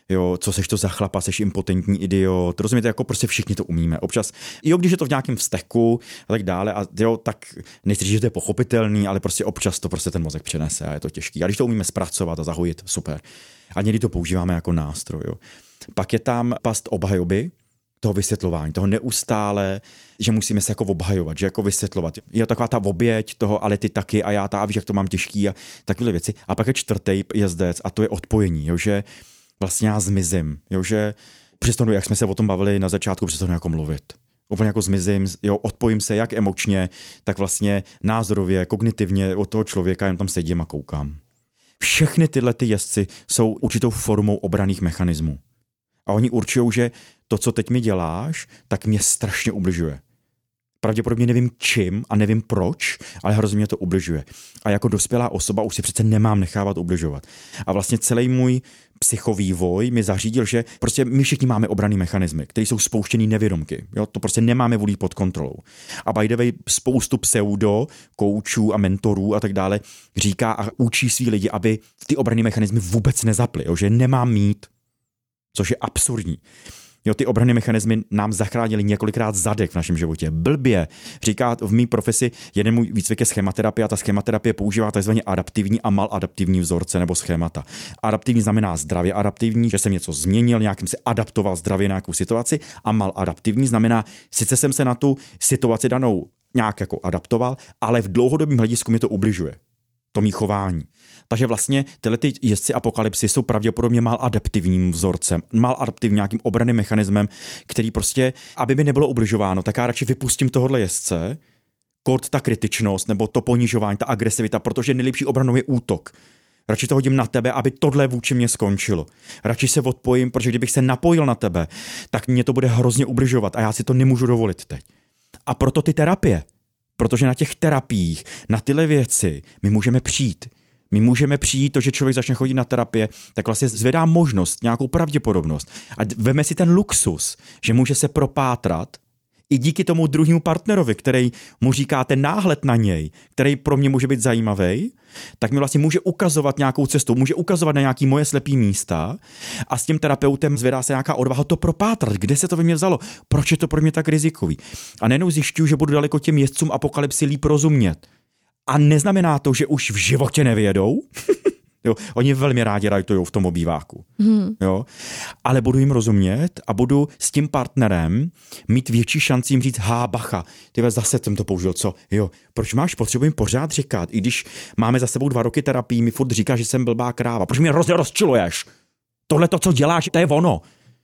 Jo, co seš to za chlapa, seš impotentní idiot, rozumíte, jako prostě všichni to umíme. Občas, jo, když je to v nějakém vzteku a tak dále, a jo, tak nechci říct, že to je pochopitelný, ale prostě občas to prostě ten mozek přenese a je to těžký. A když to umíme zpracovat a zahojit, super. A někdy to používáme jako nástroj, jo. Pak je tam past obhajoby, toho vysvětlování, toho neustále, že musíme se jako obhajovat, že jako vysvětlovat. Je taková ta oběť toho, ale ty taky a já ta, a víš, jak to mám těžký a takové věci. A pak je čtvrtý jezdec a to je odpojení, jo, že vlastně já zmizím, jo, že přestanu, jak jsme se o tom bavili na začátku, přestanu jako mluvit. Úplně jako zmizím, jo, odpojím se jak emočně, tak vlastně názorově, kognitivně od toho člověka, jen tam sedím a koukám. Všechny tyhle ty jezdci jsou určitou formou obranných mechanismů. A oni určují, že to, co teď mi děláš, tak mě strašně ubližuje. Pravděpodobně nevím čím a nevím proč, ale hrozně mě to ubližuje. A jako dospělá osoba už si přece nemám nechávat ubližovat. A vlastně celý můj psychovývoj mi zařídil, že prostě my všichni máme obranné mechanismy, které jsou spouštěný nevědomky. Jo? To prostě nemáme volí pod kontrolou. A by the way, spoustu pseudo, koučů a mentorů a tak dále říká a učí svý lidi, aby ty obranné mechanismy vůbec nezaply, jo? Že nemám mít, což je absurdní. Jo, ty obranné mechanismy nám zachránily několikrát zadek v našem životě. Blbě. Říká v mý profesi jeden můj výcvik je schématerapie a ta schématerapie používá takzvaně adaptivní a maladaptivní vzorce nebo schémata. Adaptivní znamená zdravě adaptivní, že jsem něco změnil, nějakým se adaptoval zdravě na nějakou situaci, a maladaptivní znamená, sice jsem se na tu situaci danou nějak jako adaptoval, ale v dlouhodobém hledisku mi to ubližuje. To mý chování. Takže vlastně tyhle ty jezdci apokalypsy jsou pravděpodobně maladaptivním vzorcem, maladaptivním nějakým obranným mechanismem, který prostě, aby mi nebylo ubližováno, tak já radši vypustím tohohle jezdce, kort ta kritičnost nebo to ponižování, ta agresivita, protože nejlepší obranou je útok. Radši to hodím na tebe, aby tohle vůči mě skončilo. Radši se odpojím, protože kdybych se napojil na tebe, tak mě to bude hrozně ubližovat a já si to nemůžu dovolit teď. A proto ty terapie. Protože na těch terapiích, na tyhle věci my můžeme přijít. My můžeme přijít to, že člověk začne chodit na terapie, tak vlastně zvedá možnost, nějakou pravděpodobnost. A veme si ten luxus, že může se propátrat i díky tomu druhému partnerovi, který mu říká ten náhled na něj, který pro mě může být zajímavý, tak mi vlastně může ukazovat nějakou cestu, může ukazovat na nějaký moje slepý místa a s tím terapeutem zvedá se nějaká odvaha to propátrat, kde se to ve mně vzalo, proč je to pro mě tak rizikový. A nejenom zjišťuju, že budu daleko těm jezdcům apokalypsy líp rozumět. A neznamená to, že už v životě nevědou. Jo, oni velmi rádi rajtujou v tom obýváku. Hmm. Jo, ale budu jim rozumět a budu s tím partnerem mít větší šanci jim říct, há, bacha, ty zase jsem to použil, co? Jo, proč máš potřebu jim pořád říkat, i když máme za sebou dva roky terapii, mi furt říká, že jsem blbá kráva, proč mě hrozně rozčiluješ? Tohle to, co děláš, to je ono.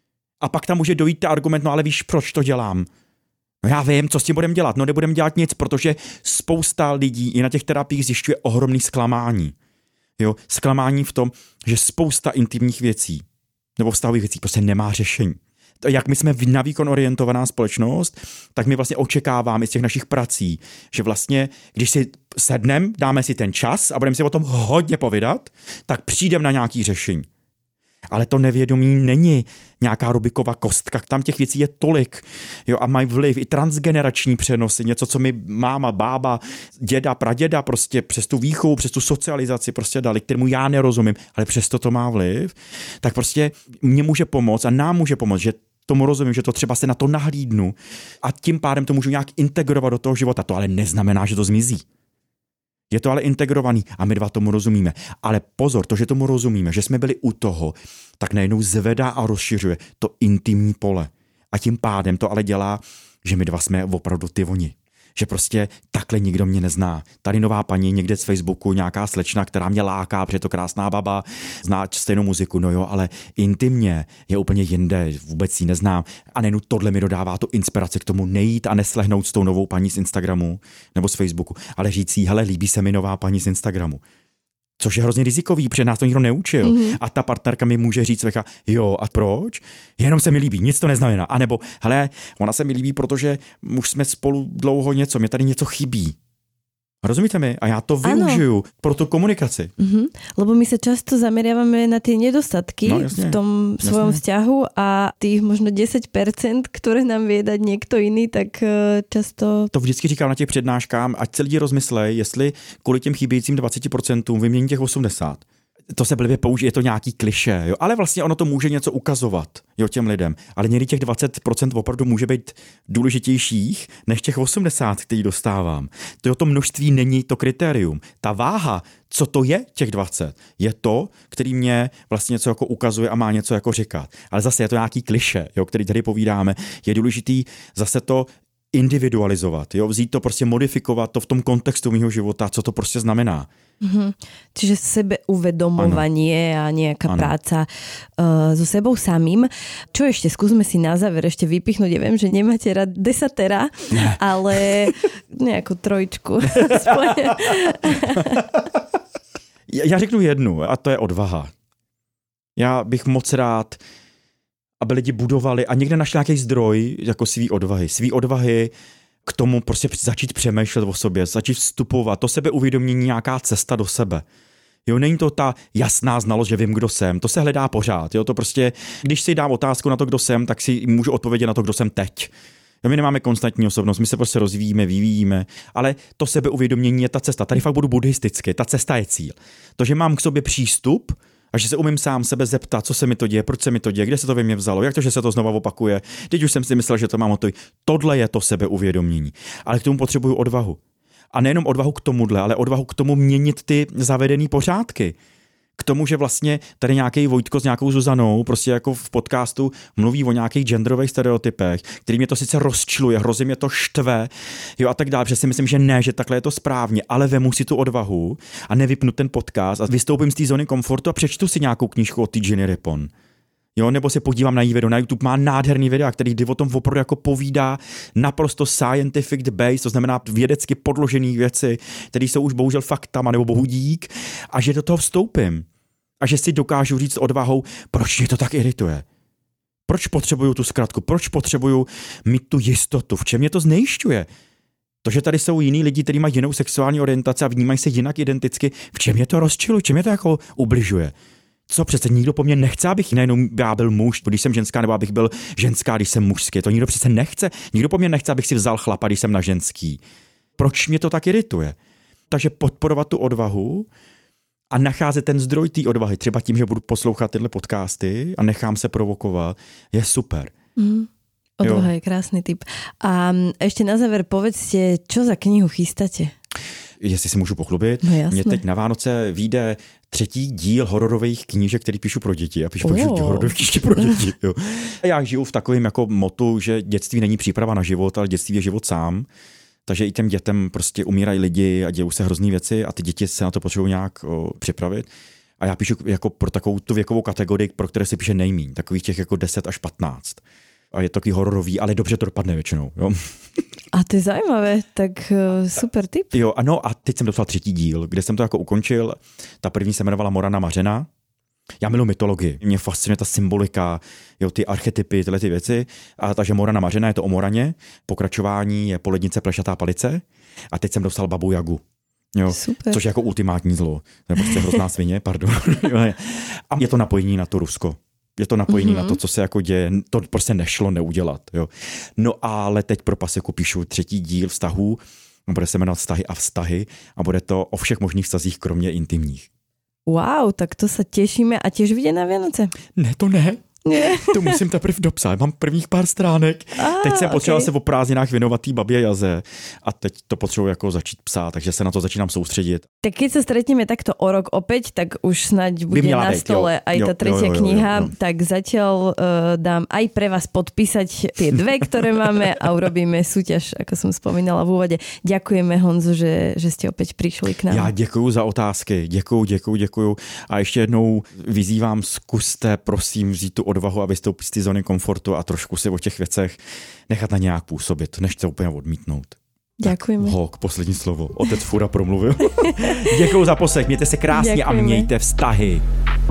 A pak tam může dojít ten argument, no ale víš, proč to dělám? No já vím, co s tím budeme dělat. No nebudeme dělat nic, protože spousta lidí i na těch terapiích zjišťuje ohromný zklamání. Jo, zklamání v tom, že spousta intimních věcí nebo vztahových věcí prostě nemá řešení. Jak my jsme na výkon orientovaná společnost, tak my vlastně očekáváme z těch našich prací, že vlastně, když si sedneme, dáme si ten čas a budeme si o tom hodně povídat, tak přijdeme na nějaký řešení. Ale to nevědomí není nějaká Rubikova kostka, tam těch věcí je tolik, jo, a mají vliv i transgenerační přenosy, něco, co mi máma, bába, děda, praděda prostě přes tu výchovu, přes tu socializaci prostě dali, kterému já nerozumím, ale přesto to má vliv, tak prostě mě může pomoct a nám může pomoct, že tomu rozumím, že to třeba se na to nahlídnu a tím pádem to můžu nějak integrovat do toho života. To ale neznamená, že to zmizí. Je to ale integrovaný a my dva tomu rozumíme. Ale pozor, to, že tomu rozumíme, že jsme byli u toho, tak najednou zvedá a rozšiřuje to intimní pole. A tím pádem to ale dělá, že my dva jsme opravdu ty oni. Že prostě takhle nikdo mě nezná. Tady nová paní někde z Facebooku, nějaká slečna, která mě láká, protože je to krásná baba, zná stejnou muziku, no jo, ale intimně je úplně jinde, vůbec ji neznám. A nejenom tohle mi dodává tu inspiraci k tomu nejít a neslehnout s tou novou paní z Instagramu nebo z Facebooku, ale říct jí, hele, líbí se mi nová paní z Instagramu. Což je hrozně rizikový, protože nás to nikdo neučil. Mm-hmm. A ta partnerka mi může říct, vecha, jo, a proč? Jenom se mi líbí, nic to neznamená. A nebo, hele, ona se mi líbí, protože už jsme spolu dlouho něco, mě tady něco chybí. Rozumíte mi? A já to využiju ano. pro tu komunikaci. Mm-hmm. Lebo my sa často zameriavame na tie nedostatky no, jasne, v tom svojom jasne. vzťahu a tých možno desať percent, ktoré nám vie dať niekto iný, tak často... To vždycky říkám na těch přednáškách, ať se lidi rozmyslej, jestli kvůli těm chybějícím dvacet procent vymění těch osmdesát. to se blbě použije, je to nějaký klišé, jo? Ale vlastně ono to může něco ukazovat, jo, těm lidem. Ale někdy těch dvacet procent opravdu může být důležitějších než těch osmdesát, který dostávám. To, to množství není to kritérium. Ta váha, co to je těch dvacet, je to, který mě vlastně něco jako ukazuje a má něco jako říkat. Ale zase je to nějaký klišé, jo, který tady povídáme. Je důležitý zase to individualizovat, jo, vzít to, prostě modifikovat to v tom kontextu mýho života, co to prostě znamená. Mm-hmm. Čiže sebeuvedomovanie a nejaká ano. práca uh, so sebou samým. Čo ešte? Skúsme si na záver ešte vypichnúť. Ja viem, že nemáte rád desatera, ne. Ale nejakú trojčku. já, já řeknu jednu, a to je odvaha. Já bych moc rád, aby lidi budovali a někde našli nějaký zdroj jako svý odvahy. Svý odvahy k tomu prostě začít přemýšlet o sobě, začít vstupovat, to sebeuvědomění, nějaká cesta do sebe. Jo, není to ta jasná znalost, že vím, kdo jsem, to se hledá pořád. Jo, to prostě, když si dám otázku na to, kdo jsem, tak si můžu odpovědět na to, kdo jsem teď. Jo, my nemáme konstantní osobnost, my se prostě rozvíjíme, vyvíjíme, ale to sebeuvědomění je ta cesta. Tady fakt budu buddhisticky, ta cesta je cíl. To, že mám k sobě přístup, a že se umím sám sebe zeptat, co se mi to děje, proč se mi to děje, kde se to ve mně vzalo, jak to, že se to znova opakuje. Teď už jsem si myslel, že to mám hotový. Tohle je to sebeuvědomění. Ale k tomu potřebuju odvahu. A nejenom odvahu k tomuhle, ale odvahu k tomu měnit ty zavedený pořádky. K tomu, že vlastně tady nějaký Vojtko s nějakou Zuzanou prostě jako v podcastu mluví o nějakých genderových stereotypech, který mě to sice rozčiluje, hrozně mě to štve, jo, a tak dále, protože si myslím, že ne, že takhle je to správně, ale vemu si tu odvahu a nevypnu ten podcast a vystoupím z té zóny komfortu a přečtu si nějakou knížku od té Ginny Rippon. Jo, nebo se podívám na její video na YouTube, má nádherný videa, který kdy o tom opravdu jako povídá naprosto scientific based, to znamená vědecky podložený věci, které jsou už bohužel faktama nebo bohu dík, a že do toho vstoupím. A že si dokážu říct odvahou, proč mě to tak irituje. Proč potřebuju tu zkratku, proč potřebuju mít tu jistotu, v čem mě to znejišťuje. To, že tady jsou jiní lidi, kteří mají jinou sexuální orientaci a vnímají se jinak identicky, v čem mě to rozčiluje, v čem mě to jako ubližuje. Co přece nikdo po mně nechce, abych nejenom já byl muž, když jsem ženská, nebo abych byl ženská, když jsem mužský. To nikdo přece nechce. Nikdo po mně nechce, abych si vzal chlapa, když jsem na ženský. Proč mě to tak irituje? Takže podporovat tu odvahu a nacházet ten zdroj té odvahy, třeba tím, že budu poslouchat tyhle podcasty a nechám se provokovat, je super. Mm. Odvaha je krásny tip. A ešte na záver povedzte, čo za knihu chystáte? Jestli si můžu pochlubit. No jasné. Mně teď na Vánoce vyjde třetí díl hororových knížek, který píšu pro děti. Já píšu oh. hororové knížky pro děti. Jo. Já žiju v takovém jako motu, že dětství není příprava na život, ale dětství je život sám. Takže i těm dětem prostě umírají lidi a dějou se hrozný věci a ty děti se na to potřebují nějak o, připravit. A já píšu jako pro takovou tu věkovou kategorii, pro které se píše nejmíň, takových těch jako deset až patnáct. A je to takový hororový, ale dobře to dopadne většinou. Jo. A to je zajímavé, tak super tip. Jo, ano, a teď jsem dopsal třetí díl, kde jsem to jako ukončil. Ta první se jmenovala Morana Mařena. Já miluji mytologii, mě fascinuje ta symbolika, jo, ty archetypy, tyhle ty věci. A takže Morana Mařena je to o Moraně, pokračování je Polednice plešatá palice a teď jsem dopsal Babu Jagu. Jo, což je jako ultimátní zlo. To je prostě hrozná svině, pardon. A je to napojení na to Rusko. Je to napojení mm-hmm. na to, co se jako děje. To prostě nešlo neudělat. Jo. No ale teď pro Paseku píšu třetí díl vztahů. Bude se jmenovat Vztahy a vztahy a bude to o všech možných vztazích, kromě intimních. Wow, tak to sa tešíme a tiež vyjde na Vianoce. Ne, to ne. Nie. To musím teprve dopsat. Mám prvních pár stránek. Ah, teď jsem okay. potřeboval se o prázdninách věnovat té babě Jaze a teď to potřebuji jako začít psát, takže se na to začínám soustředit. Tak keď sa stretneme takto o rok opäť, tak už snáď bude na být, stole jo, aj jo, tá tretia jo, jo, kniha. Jo, jo, jo. Tak zatiaľ uh, dám aj pre vás podpísať tie dve, ktoré máme a urobíme súťaž, ako som spomínala v úvode. Ďakujeme, Honzo, že, že ste opäť prišli k nám. Já děkuju za otázky. Děkuju, děkuju, děkuju. A ještě jednou vyzývám, zkuste prosím vzít tu odvahu a vystoupit z té zóny komfortu a trošku si o těch věcech nechat na nějak působit, než to úplně odmítnout. Ďakujeme. Hok, poslední slovo. Otec Fura promluvil. Děkuju za poslech, mějte se krásně. Ďakujeme. A mějte vztahy.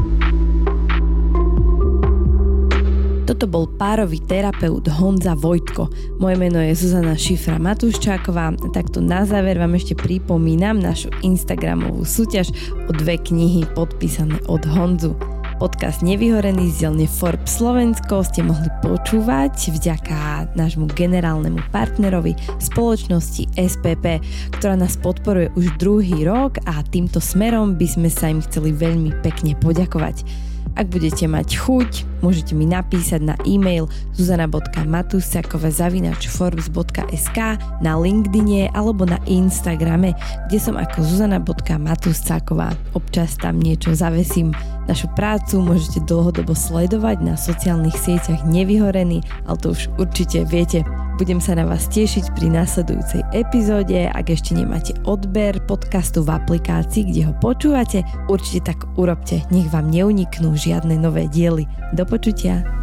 Toto bol párový terapeut Honza Vojtko. Moje meno je Zuzana Šifra Matúščáková. Takto na záver vám ešte pripomínam našu instagramovú súťaž o dve knihy podpísané od Honzu. Podcast Nevyhorený z dielne Forbes Slovensko ste mohli počúvať vďaka nášmu generálnemu partnerovi spoločnosti es pé pé, ktorá nás podporuje už druhý rok a týmto smerom by sme sa im chceli veľmi pekne poďakovať. Ak budete mať chuť, môžete mi napísať na e-mail zuzana bodka matuscakova zavináč forbes bodka es ká, na LinkedIne alebo na Instagrame, kde som ako zuzana bodka matuscakova. Občas tam niečo zavesím. Našu prácu môžete dlhodobo sledovať na sociálnych sieťach Nevyhorený, ale to už určite viete. Budem sa na vás tešiť pri nasledujúcej epizóde. Ak ešte nemáte odber podcastu v aplikácii, kde ho počúvate, určite tak urobte. Nech vám neuniknú žiadne nové diely. Do počutia.